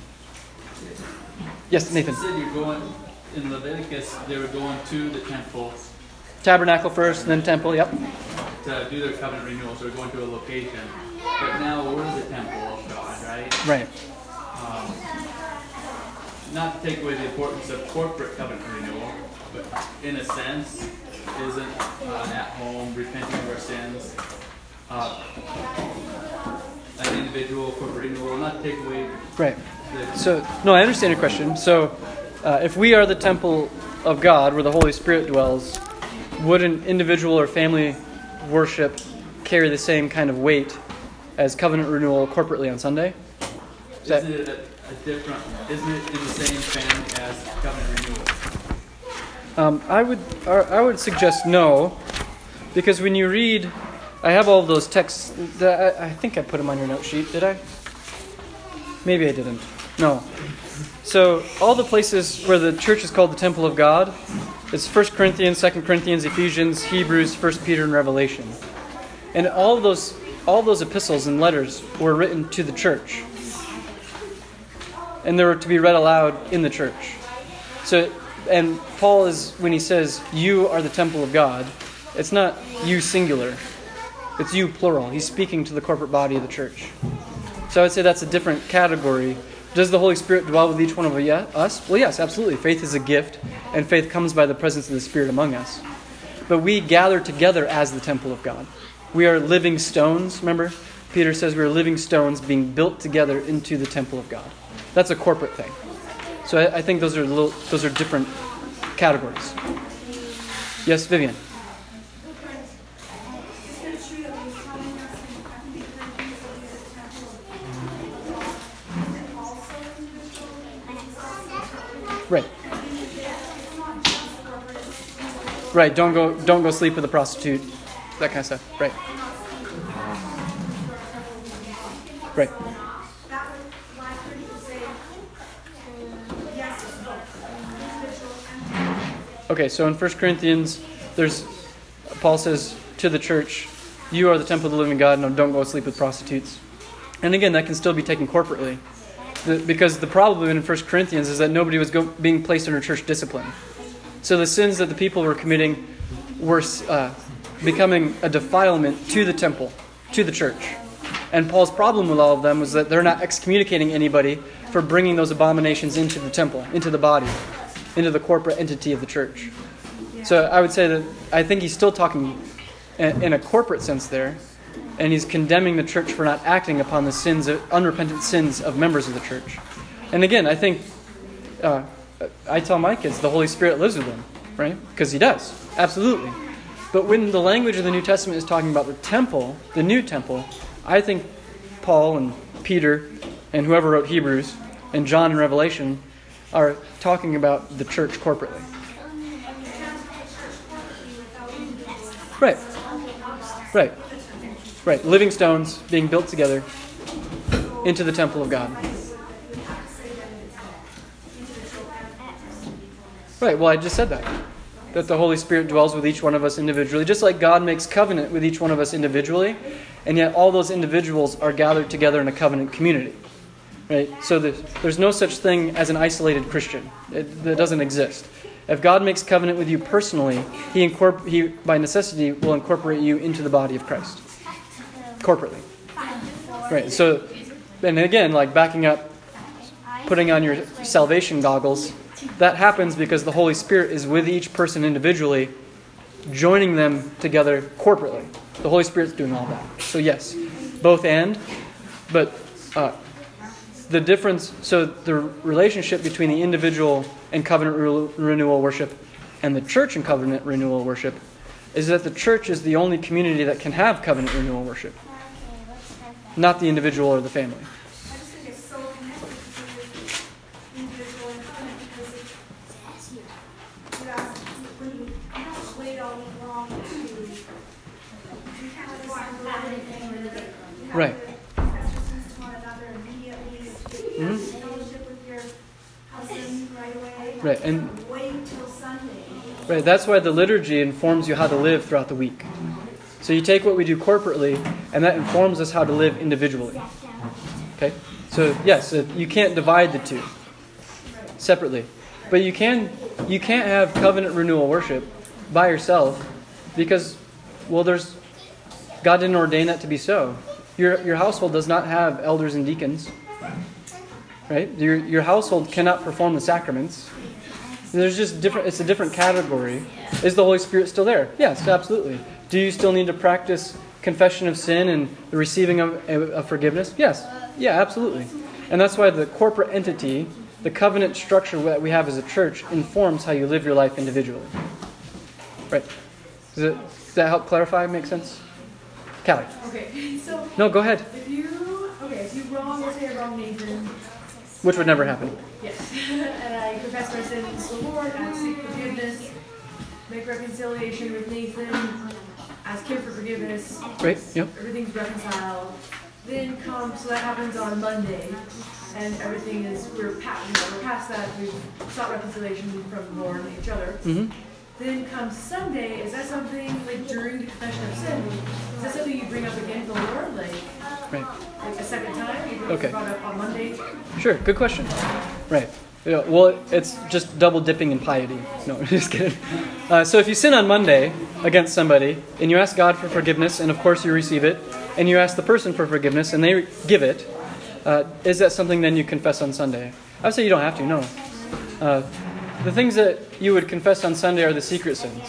Yes, Nathan. You said you're going, in Leviticus, they were going to the temple Tabernacle first, then temple. Yep. to do their covenant renewal, so they're going to a location. But now we're the temple of God, right? Right. Um, not to take away the importance of corporate covenant renewal, but in a sense, isn't uh, at home repenting of our sins uh, an individual corporate renewal? Not to take away Right. the So, no, I understand your question. So, uh, if we are the temple of God, where the Holy Spirit dwells, would an individual or family worship carry the same kind of weight as covenant renewal corporately on Sunday? Is that- Isn't it a, a different? Isn't it in the same family as covenant renewal? Um, I would uh, I would suggest no, because when you read, I have all of those texts. That I, I think I put them on your note sheet. Did I? Maybe I didn't. No. So all the places where the church is called the temple of God, it's First Corinthians, Second Corinthians, Ephesians, Hebrews, First Peter, and Revelation. And all of those all of those epistles and letters were written to the church. And they were to be read aloud in the church. So, and Paul is, when he says, you are the temple of God, it's not you singular. It's you plural. He's speaking to the corporate body of the church. So I would say that's a different category. Does the Holy Spirit dwell with each one of us? Well, yes, absolutely. Faith is a gift, and faith comes by the presence of the Spirit among us. But we gather together as the temple of God. We are living stones, remember? Peter says we are living stones being built together into the temple of God. That's a corporate thing. So I, I think those are little, those are different categories. Yes, Vivian? Right. Right, don't go don't go sleep with a prostitute. That kind of stuff. Right. Right. Okay, so in First Corinthians, there's Paul says to the church, you are the temple of the living God, and don't go sleep with prostitutes. And again, that can still be taken corporately. The, because the problem in First Corinthians is that nobody was go, being placed under church discipline. So the sins that the people were committing were uh, becoming a defilement to the temple, to the church. And Paul's problem with all of them was that they're not excommunicating anybody for bringing those abominations into the temple, into the body, into the corporate entity of the church. So I would say that I think he's still talking in a corporate sense there, and he's condemning the church for not acting upon the sins, of, unrepentant sins of members of the church. And again, I think, uh, I tell my kids the Holy Spirit lives with them, right? Because he does, absolutely. But when the language of the New Testament is talking about the temple, the new temple, I think Paul and Peter and whoever wrote Hebrews and John in Revelation are talking about the church corporately. Right. Right. Right. Living stones being built together into the temple of God. Right. Well, I just said that. That the Holy Spirit dwells with each one of us individually, just like God makes covenant with each one of us individually, and yet all those individuals are gathered together in a covenant community. Right? So there's, there's no such thing as an isolated Christian. It, that doesn't exist. If God makes covenant with you personally, He, incorpor- he by necessity will incorporate you into the body of Christ. Corporately. Right. So, and again, like backing up, putting on your salvation goggles, that happens because the Holy Spirit is with each person individually, joining them together corporately. The Holy Spirit's doing all that. So yes, both and, but uh, the difference, so the relationship between the individual and covenant re- renewal worship and the church and covenant renewal worship is that the church is the only community that can have covenant renewal worship, not the individual or the family. I just think it's so connected to individual and covenant because it's, you know, when you don't wait all week long to, you kind of want to do anything with it. You have Right. to confess your sins to one another immediately. You have Mhm. fellowship with your husband right away. Right, and wait until Sunday. right, that's why the liturgy informs you how to live throughout the week. So you take what we do corporately, and that informs us how to live individually. Okay? So yes, you can't divide the two separately. But you can you can't have covenant renewal worship by yourself because, well, there's God didn't ordain that to be so. Your your household does not have elders and deacons. Right? Your your household cannot perform the sacraments. There's just different it's a different category. Is the Holy Spirit still there? Yes, absolutely. Do you still need to practice confession of sin and the receiving of, of forgiveness? Yes. Yeah, absolutely. And that's why the corporate entity, the covenant structure that we have as a church, informs how you live your life individually. Right. Does, it, does that help clarify? Make sense? Callie. Okay, so No, go ahead. if you, okay, if you wrong, let's say I wrong Nathan, Which would never happen. yes, and I confess my sins to the Lord, I seek forgiveness, make reconciliation with Nathan, ask him for forgiveness, Right? Yep. everything's reconciled. Then come, so that happens on Monday, and everything is, we're past, you know, we're past that, we've sought reconciliation from the Lord and each other. Mm-hmm. Then comes Sunday, is that something, like during the confession of sin, is that something you bring up again to the Lord, like, Right. like a second time? You bring Okay. it brought up on Monday? Sure. Good question. Right. Yeah, well, it's just double dipping in piety. No, just kidding. Uh, so if you sin on Monday against somebody, and you ask God for forgiveness, and of course you receive it, and you ask the person for forgiveness, and they give it, uh, is that something then you confess on Sunday? I would say you don't have to, no. Uh, the things that you would confess on Sunday are the secret sins,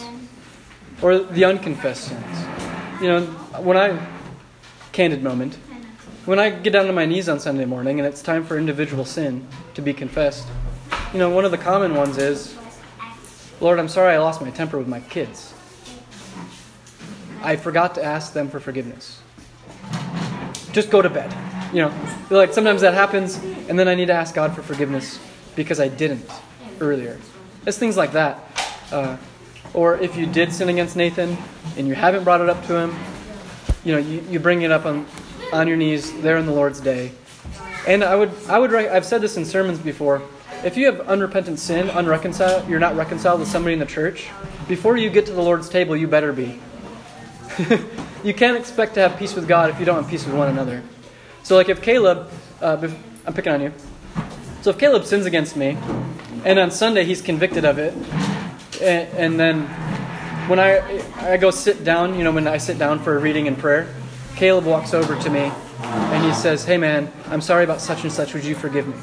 or the unconfessed sins. You know, when I, candid moment, when I get down to my knees on Sunday morning and it's time for individual sin to be confessed, you know, one of the common ones is, Lord, I'm sorry I lost my temper with my kids. I forgot to ask them for forgiveness. Just go to bed. You know, like sometimes that happens, and then I need to ask God for forgiveness because I didn't earlier. It's things like that. Uh, or if you did sin against Nathan and you haven't brought it up to him, you know, you, you bring it up on on your knees there in the Lord's day. And I would, I would, I've said this in sermons before. if you have unrepentant sin, unreconciled, you're not reconciled with somebody in the church, before you get to the Lord's table, you better be. You can't expect to have peace with God if you don't have peace with one another. So like if Caleb, uh, I'm picking on you. So if Caleb sins against me, and on Sunday he's convicted of it, and, and then when I I go sit down, you know, when I sit down for a reading and prayer, Caleb walks over to me and he says, "Hey man, I'm sorry about such and such. Would you forgive me?"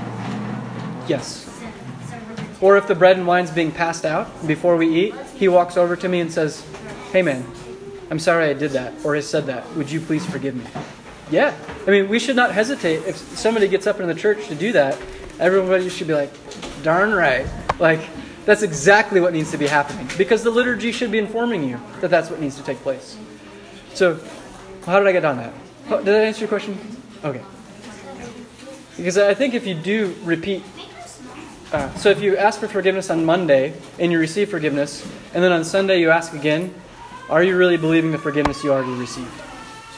Yes. Or if the bread and wine's being passed out before we eat, he walks over to me and says, "Hey man, I'm sorry I did that or has said that. Would you please forgive me?" Yeah. I mean, we should not hesitate. If somebody gets up in the church to do that, everybody should be like, darn right. Like, that's exactly what needs to be happening. Because the liturgy should be informing you that that's what needs to take place. So, how did I get on that? Oh, did I answer your question? Okay. Because I think if you do repeat... Uh, so if you ask for forgiveness on Monday and you receive forgiveness, and then on Sunday you ask again, are you really believing the forgiveness you already received? So.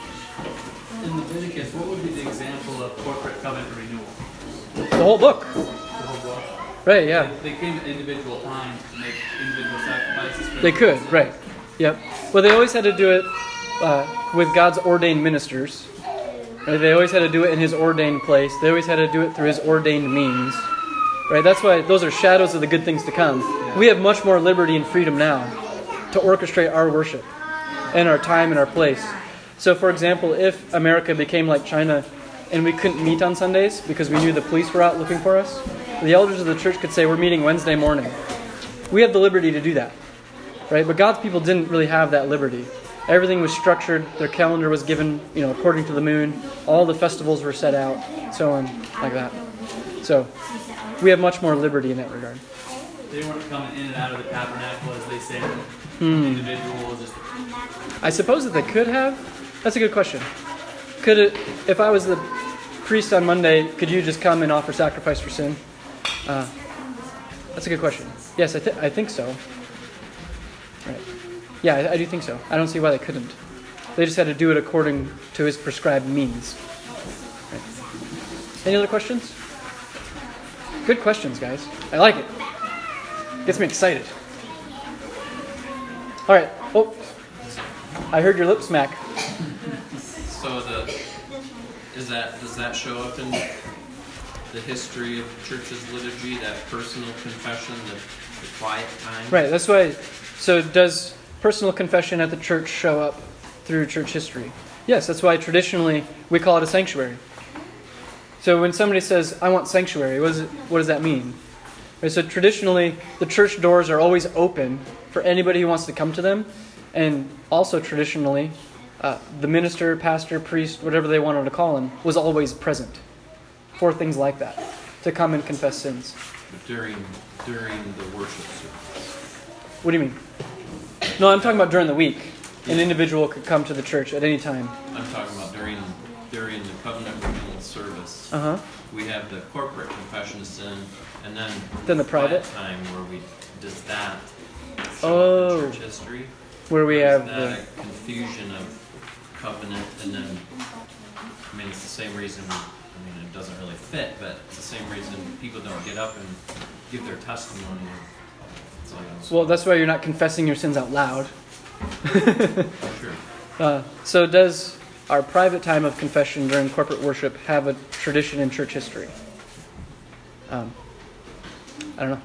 In Leviticus, what would be the example of corporate covenant renewal? The whole book. The whole book? Right, yeah. They, they came at individual times to make individual sacrifices. For They could, right. Yep. Well, they always had to do it uh, with God's ordained ministers. Right? They always had to do it in His ordained place. They always had to do it through His ordained means. Right? That's why those are shadows of the good things to come. We have much more liberty and freedom now to orchestrate our worship and our time and our place. So, for example, if America became like China and we couldn't meet on Sundays because we knew the police were out looking for us, the elders of the church could say, we're meeting Wednesday morning. We have the liberty to do that. Right? But God's people didn't really have that liberty. Everything was structured. Their calendar was given, you know, according to the moon. All the festivals were set out, so on, like that. So, we have much more liberty in that regard. They weren't coming in and out of the tabernacle, as they say, Hmm. individual. Just I suppose that they could have. That's a good question. Could it, if I was the priest on Monday, could you just come and offer sacrifice for sin? Uh, that's a good question. Yes, I, th- I think so. Right. Yeah, I, I do think so. I don't see why they couldn't. They just had to do it according to His prescribed means. Right. Any other questions? Good questions, guys. I like it. Gets me excited. All right. Oh, I heard your lip smack. So the is that does that show up in the history of the church's liturgy? That personal confession, the, the quiet time. Right. That's why. So does personal confession at the church show up through church history? Yes. That's why traditionally we call it a sanctuary. So when somebody says, "I want sanctuary," what, is it, what does that mean? Right, so traditionally, the church doors are always open for anybody who wants to come to them. And also traditionally, uh, the minister, pastor, priest, whatever they wanted to call him, was always present for things like that, to come and confess sins. But during during the worship service. What do you mean? No, I'm talking about during the week. An individual could come to the church at any time. I'm talking about during during the covenant renewal service. Uh-huh. We have the corporate confession of sin, and then Then the private? quiet time where we does that show Oh. up in church history? Where we Or is have that the... a confusion of covenant, and then I mean it's the same reason. I mean it doesn't really fit, but it's the same reason people don't get up and give their testimony. That's all I gotta say. Well, that's why you're not confessing your sins out loud. Sure. Uh, so does our private time of confession during corporate worship have a tradition in church history? Um, I don't know.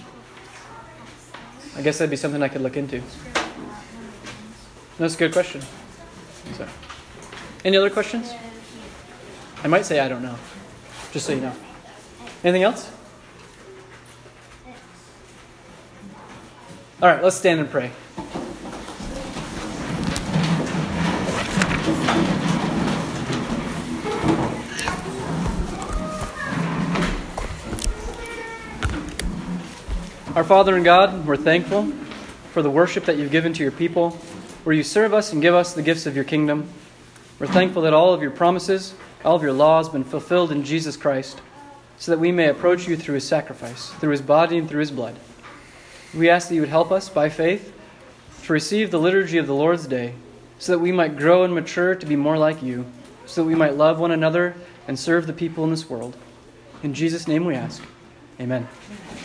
I guess that'd be something I could look into. That's a good question. So, any other questions? I might say I don't know, just so you know. Anything else? All right, let's stand and pray. Our Father and God, we're thankful for the worship that you've given to your people, where you serve us and give us the gifts of your kingdom. We're thankful that all of your promises, all of your laws have been fulfilled in Jesus Christ, so that we may approach you through his sacrifice, through his body and through his blood. We ask that you would help us by faith to receive the liturgy of the Lord's Day, so that we might grow and mature to be more like you, so that we might love one another and serve the people in this world. In Jesus' name we ask. Amen.